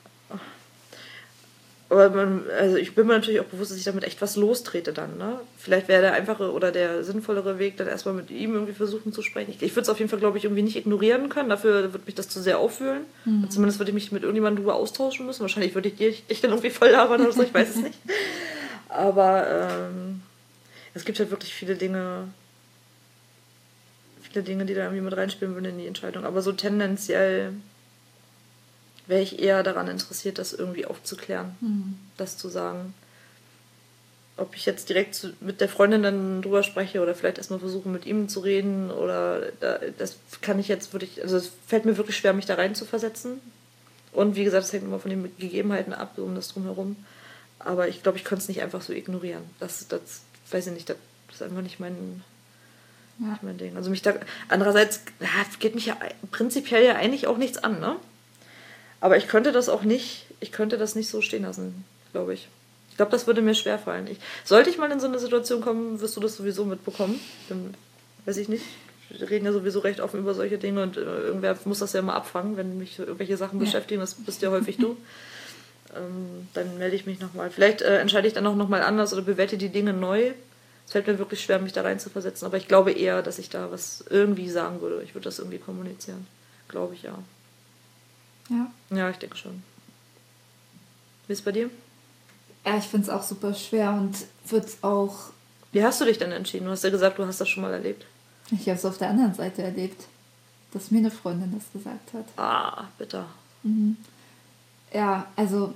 Aber also ich bin mir natürlich auch bewusst, dass ich damit echt was lostrete dann. Ne? Vielleicht wäre der einfache oder der sinnvollere Weg, dann erstmal mit ihm irgendwie versuchen zu sprechen. Ich würde es auf jeden Fall, glaube ich, irgendwie nicht ignorieren können. Dafür würde mich das zu sehr aufwühlen. Zumindest würde ich mich mit irgendjemandem darüber austauschen müssen. Wahrscheinlich würde ich dich dann irgendwie voll labern oder so, ich weiß es nicht. Aber es gibt halt wirklich viele Dinge, die da irgendwie mit reinspielen würden in die Entscheidung. Aber so tendenziell wäre ich eher daran interessiert, das irgendwie aufzuklären, das zu sagen. Ob ich jetzt direkt mit der Freundin dann drüber spreche oder vielleicht erstmal versuche, mit ihm zu reden oder das kann ich jetzt wirklich, also es fällt mir wirklich schwer, mich da rein zu versetzen. Und wie gesagt, es hängt immer von den Gegebenheiten ab, um das drumherum. Aber ich glaube, ich könnte es nicht einfach so ignorieren. Das weiß ich nicht, das ist einfach nicht mein Ding. Also andererseits geht mich ja prinzipiell ja eigentlich auch nichts an, ne? Aber ich könnte das nicht so stehen lassen, glaube ich. Ich glaube, das würde mir schwerfallen. Sollte ich mal in so eine Situation kommen, wirst du das sowieso mitbekommen. Dann weiß ich nicht. Wir reden ja sowieso recht offen über solche Dinge und irgendwer muss das ja mal abfangen, wenn mich irgendwelche Sachen beschäftigen. Das bist ja häufig du. Dann melde ich mich nochmal. Vielleicht entscheide ich dann auch nochmal anders oder bewerte die Dinge neu. Es fällt mir wirklich schwer, mich da rein zu versetzen. Aber ich glaube eher, dass ich da was irgendwie sagen würde. Ich würde das irgendwie kommunizieren. Glaube ich, ja. Ja, ich denke schon. Wie ist es bei dir? Ja, ich finde es auch super schwer und würde es auch... Wie hast du dich denn entschieden? Du hast ja gesagt, du hast das schon mal erlebt. Ich habe es auf der anderen Seite erlebt, dass mir eine Freundin das gesagt hat. Ah, bitter. Ja, also...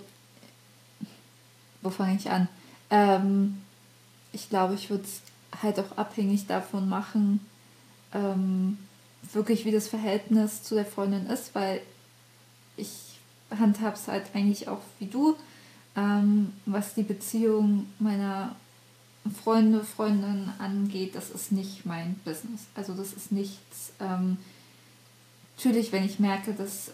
Wo fange ich an? Ich glaube, ich würde es halt auch abhängig davon machen, wirklich wie das Verhältnis zu der Freundin ist, weil ich handhabe es halt eigentlich auch wie du, was die Beziehung meiner Freundin angeht, das ist nicht mein Business. Also das ist nichts, natürlich, wenn ich merke, dass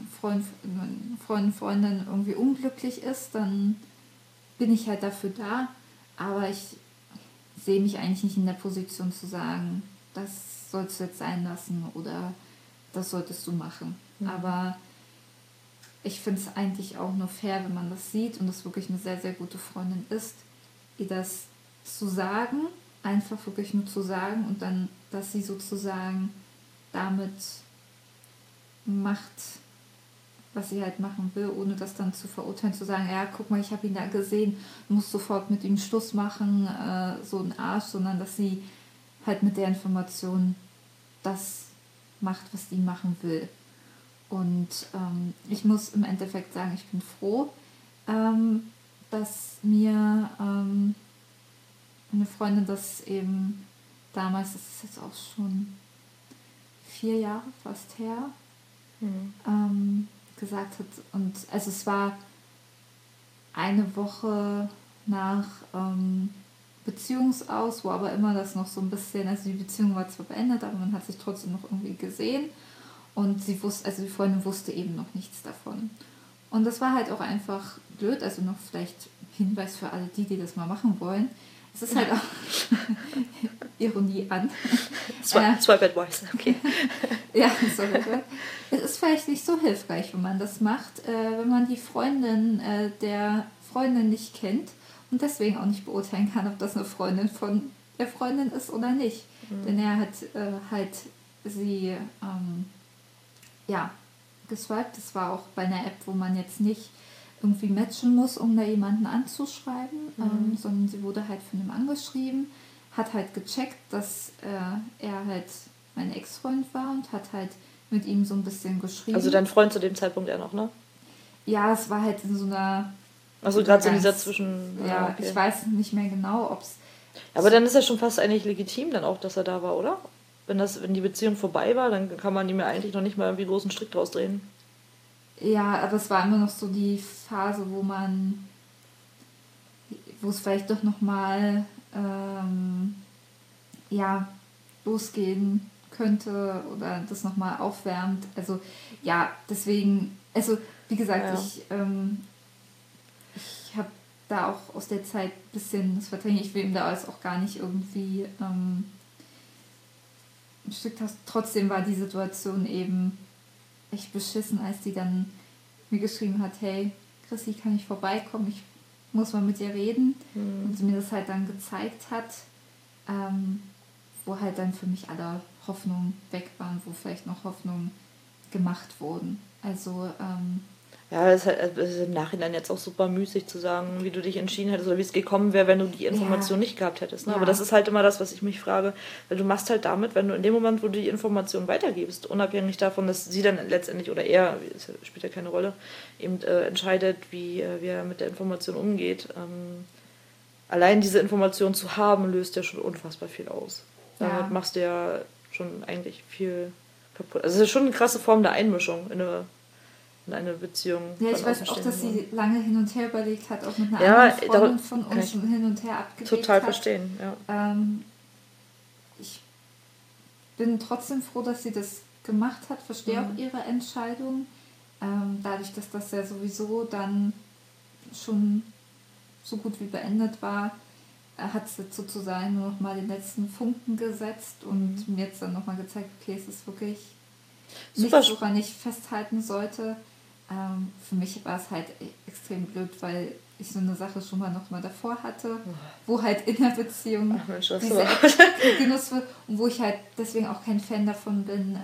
Freundin irgendwie unglücklich ist, dann bin ich halt dafür da, aber ich sehe mich eigentlich nicht in der Position zu sagen, das sollst du jetzt sein lassen oder das solltest du machen. Aber ich finde es eigentlich auch nur fair, wenn man das sieht und das wirklich eine sehr, sehr gute Freundin ist, ihr das zu sagen, einfach wirklich nur zu sagen und dann, dass sie sozusagen damit macht, was sie halt machen will, ohne das dann zu verurteilen, zu sagen, ja, guck mal, ich habe ihn da gesehen, muss sofort mit ihm Schluss machen, so ein Arsch, sondern dass sie halt mit der Information das macht, was die machen will. Und ich muss im Endeffekt sagen, ich bin froh, dass mir eine Freundin das eben damals, das ist jetzt auch schon 4 Jahre fast her, gesagt hat. Und also es war eine Woche nach Beziehungsaus, wo aber immer das noch so ein bisschen, also die Beziehung war zwar beendet, aber man hat sich trotzdem noch irgendwie gesehen und sie wusste, also die Freundin wusste eben noch nichts davon. Und das war halt auch einfach blöd, also noch vielleicht Hinweis für alle die das mal machen wollen. Es ist halt auch Ironie an. Zwei Bad Boys, okay. Ja, sorry. Es ist vielleicht nicht so hilfreich, wenn man das macht, wenn man die Freundin der Freundin nicht kennt und deswegen auch nicht beurteilen kann, ob das eine Freundin von der Freundin ist oder nicht. Denn er hat halt sie geswiped. Das war auch bei einer App, wo man jetzt nicht irgendwie matchen muss, um da jemanden anzuschreiben, sondern sie wurde halt von ihm angeschrieben, hat halt gecheckt, dass er halt mein Ex-Freund war und hat halt mit ihm so ein bisschen geschrieben. Also dein Freund zu dem Zeitpunkt ja noch, ne? Ja, es war halt in so einer... Also gerade so in dieser Zwischen... Ja, okay. Ich weiß nicht mehr genau, ob es... Aber dann ist ja schon fast eigentlich legitim dann auch, dass er da war, oder? Wenn die Beziehung vorbei war, dann kann man ihm ja eigentlich noch nicht mal irgendwie großen Strick draus drehen. Ja, aber es war immer noch so die Phase, wo es vielleicht doch nochmal losgehen könnte oder das nochmal aufwärmt. Also ja, deswegen, also wie gesagt, ich habe da auch aus der Zeit ein bisschen das verdrängt. Ich will ihm da alles auch gar nicht irgendwie ein Stück hast. Trotzdem war die Situation eben echt beschissen, als die dann mir geschrieben hat, hey, Chrissy, kann ich vorbeikommen? Ich muss mal mit dir reden. Und sie mir das halt dann gezeigt hat, wo halt dann für mich alle Hoffnungen weg waren, wo vielleicht noch Hoffnungen gemacht wurden. Also ja, es ist im Nachhinein jetzt auch super müßig zu sagen, wie du dich entschieden hättest oder wie es gekommen wäre, wenn du die Information nicht gehabt hättest. Ne? Ja. Aber das ist halt immer das, was ich mich frage, weil du machst halt damit, wenn du in dem Moment, wo du die Information weitergibst, unabhängig davon, dass sie dann letztendlich oder er, spielt ja keine Rolle, eben entscheidet, wie er mit der Information umgeht. Allein diese Information zu haben, löst ja schon unfassbar viel aus. Damit machst du ja schon eigentlich viel kaputt. Also es ist schon eine krasse Form der Einmischung in eine Beziehung. Ja, ich weiß auch, dass sie lange hin und her überlegt hat, auch mit einer anderen Freundin von uns schon hin und her abgelegt total hat. Verstehen, ja. Ich bin trotzdem froh, dass sie das gemacht hat, verstehe auch ihre Entscheidung. Dadurch, dass das ja sowieso dann schon so gut wie beendet war, hat sie sozusagen nur noch mal den letzten Funken gesetzt und mir jetzt dann noch mal gezeigt, okay, es ist wirklich nichts, woran ich festhalten sollte. Für mich war es halt extrem blöd, weil ich so eine Sache schon mal noch mal davor hatte, wo halt in der Beziehung diese genutzt wird und wo ich halt deswegen auch kein Fan davon bin,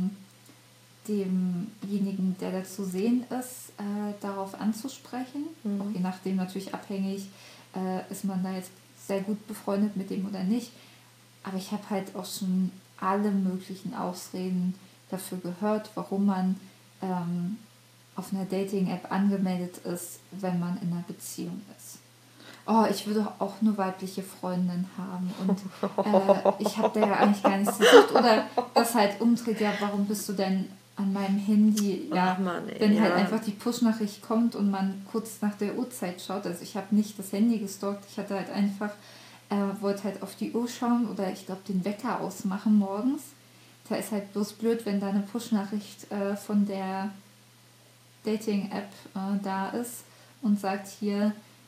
demjenigen, der da zu sehen ist, darauf anzusprechen. Auch je nachdem natürlich abhängig, ist man da jetzt sehr gut befreundet mit dem oder nicht. Aber ich habe halt auch schon alle möglichen Ausreden dafür gehört, warum man auf einer Dating-App angemeldet ist, wenn man in einer Beziehung ist. Oh, ich würde auch nur weibliche Freundinnen haben und ich habe da ja eigentlich gar nichts gesucht. Oder das halt umdreht, ja, warum bist du denn an meinem Handy, ja, wenn halt einfach die Push-Nachricht kommt und man kurz nach der Uhrzeit schaut. Also ich habe nicht das Handy gestalkt, ich hatte halt einfach, wollte halt auf die Uhr schauen oder ich glaube den Wecker ausmachen morgens. Da ist halt bloß blöd, wenn da eine Push-Nachricht von der Dating-App da ist und sagt hier,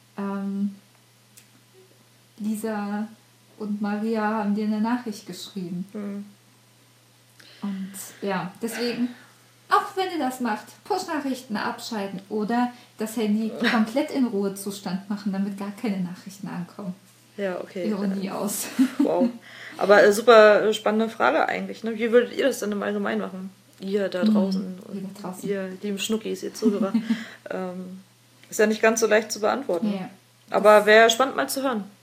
Lisa und Maria haben dir eine Nachricht geschrieben. Und ja, deswegen, auch wenn ihr das macht, Push-Nachrichten abschalten oder das Handy komplett in Ruhezustand machen, damit gar keine Nachrichten ankommen. Ja, okay. Ironie aus. Wow. Aber super spannende Frage eigentlich. Ne? Wie würdet ihr das denn im Allgemeinen machen? Ihr da draußen. Ihr lieben Schnuckis, ihr Zuhörer. Ist ja nicht ganz so leicht zu beantworten. Ja. Aber wäre spannend mal zu hören.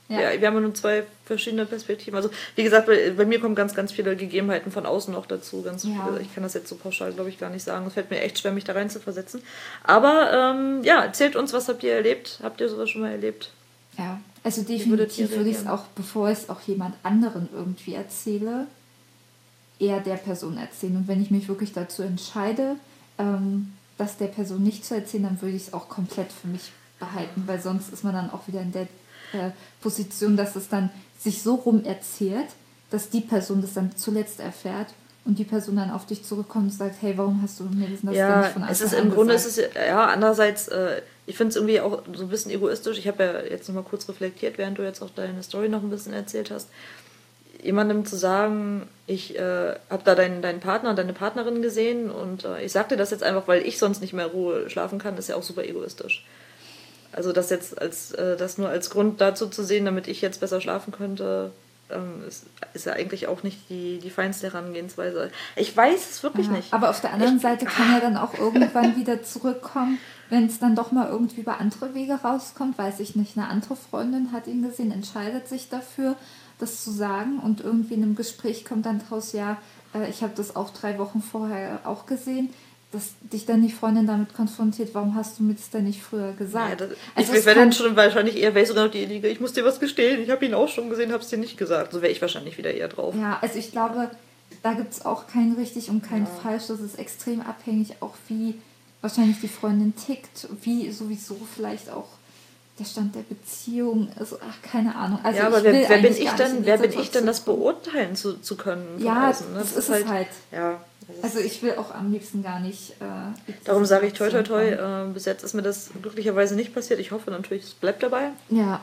Ja, wir haben nur 2 verschiedene Perspektiven. Also wie gesagt, bei mir kommen ganz, ganz viele Gegebenheiten von außen noch dazu. Ganz viele. Ich kann das jetzt so pauschal, glaube ich, gar nicht sagen. Es fällt mir echt schwer, mich da rein zu versetzen. Aber erzählt uns, was habt ihr erlebt? Habt ihr sowas schon mal erlebt? Ja, also definitiv würde ich es auch, bevor ich es auch jemand anderen irgendwie erzähle, eher der Person erzählen. Und wenn ich mich wirklich dazu entscheide, das der Person nicht zu erzählen, dann würde ich es auch komplett für mich behalten, weil sonst ist man dann auch wieder in der Position, dass es dann sich so rum erzählt, dass die Person das dann zuletzt erfährt und die Person dann auf dich zurückkommt und sagt, hey, warum hast du mir das denn nicht von Anfang an gesagt? Im Grunde ist es ja andererseits, ich finde es irgendwie auch so ein bisschen egoistisch. Ich habe ja jetzt noch mal kurz reflektiert, während du jetzt auch deine Story noch ein bisschen erzählt hast. Jemandem zu sagen, ich habe da deinen Partner, deine Partnerin gesehen und ich sag dir das jetzt einfach, weil ich sonst nicht mehr in Ruhe schlafen kann, ist ja auch super egoistisch. Also das jetzt das nur als Grund dazu zu sehen, damit ich jetzt besser schlafen könnte, ist ja eigentlich auch nicht die feinste Herangehensweise. Ich weiß es wirklich nicht. Aber auf der anderen Seite kann er dann auch irgendwann wieder zurückkommen, wenn es dann doch mal irgendwie über andere Wege rauskommt. Weiß ich nicht, eine andere Freundin hat ihn gesehen, entscheidet sich dafür, das zu sagen und irgendwie in einem Gespräch kommt dann draus, ja, ich habe das auch 3 Wochen vorher auch gesehen, dass dich dann die Freundin damit konfrontiert, warum hast du mir das denn nicht früher gesagt? Ja, ich wäre dann schon wahrscheinlich eher, wäre ich sogar noch diejenige, ich muss dir was gestehen, ich habe ihn auch schon gesehen, habe es dir nicht gesagt. So wäre ich wahrscheinlich wieder eher drauf. Ja, also ich glaube, da gibt es auch kein richtig und kein falsch, das ist extrem abhängig, auch wie wahrscheinlich die Freundin tickt, wie sowieso vielleicht auch der Stand der Beziehung ist, keine Ahnung. Also ja, aber wer bin ich denn, das beurteilen zu können? Ja, außen, ne? Das ist es halt. Ja. Also ich will auch am liebsten gar nicht... darum sage ich toi toi toi, bis jetzt ist mir das glücklicherweise nicht passiert. Ich hoffe natürlich, es bleibt dabei. Ja.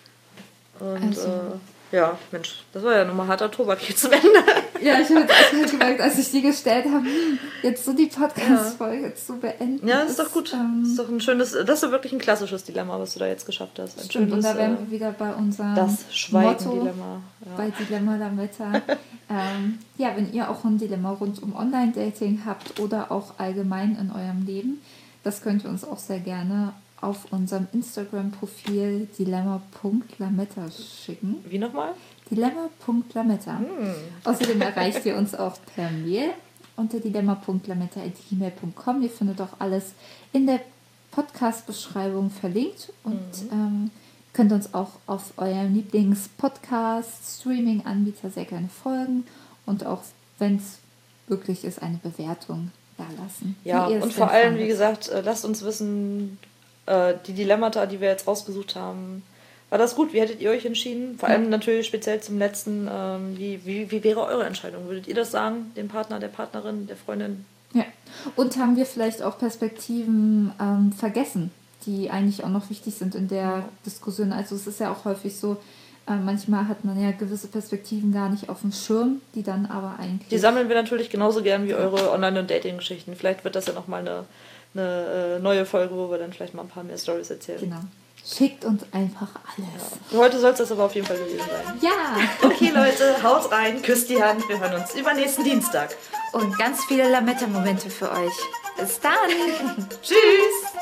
Und ja, Mensch, das war ja nochmal harter Tobak hier zum Ende. Ja, ich habe jetzt auch mal gemerkt, als ich die gestellt habe, jetzt so die Podcast-Folge zu beenden. Ja, ist doch gut. Ist doch ein schönes, das ist wirklich ein klassisches Dilemma, was du da jetzt geschafft hast. Ein stimmt, schönes, und da wären wir wieder bei unserem das Schweigen-Dilemma. Ja. Bei Dilemma Lametta. Ja, wenn ihr auch ein Dilemma rund um Online-Dating habt oder auch allgemein in eurem Leben, das könnt ihr uns auch sehr gerne auf unserem Instagram-Profil dilemma.lametta schicken. Wie nochmal? Dilemma.lametta. Außerdem erreicht ihr uns auch per Mail unter dilemma.lametta@gmail.com. Ihr findet auch alles in der Podcast-Beschreibung verlinkt und könnt uns auch auf eurem Lieblings-Podcast-Streaming-Anbieter sehr gerne folgen und auch, wenn es möglich ist, eine Bewertung da lassen. Ja, und vor allem, wie gesagt, lasst uns wissen, die Dilemmata, die wir jetzt rausgesucht haben, war das gut? Wie hättet ihr euch entschieden? Vor allem natürlich speziell zum letzten, wie wäre eure Entscheidung? Würdet ihr das sagen, dem Partner, der Partnerin, der Freundin? Ja, und haben wir vielleicht auch Perspektiven vergessen, die eigentlich auch noch wichtig sind in der Diskussion? Also es ist ja auch häufig so, manchmal hat man ja gewisse Perspektiven gar nicht auf dem Schirm, die dann aber eigentlich... Die sammeln wir natürlich genauso gern wie eure Online- und Dating-Geschichten. Vielleicht wird das ja nochmal eine neue Folge, wo wir dann vielleicht mal ein paar mehr Storys erzählen. Genau. Schickt uns einfach alles. Ja. Für heute soll es das aber auf jeden Fall gewesen sein. Ja. Okay, Leute, haut rein, küsst die Hand. Wir hören uns übernächsten Dienstag. Und ganz viele Lametta-Momente für euch. Bis dann. Tschüss.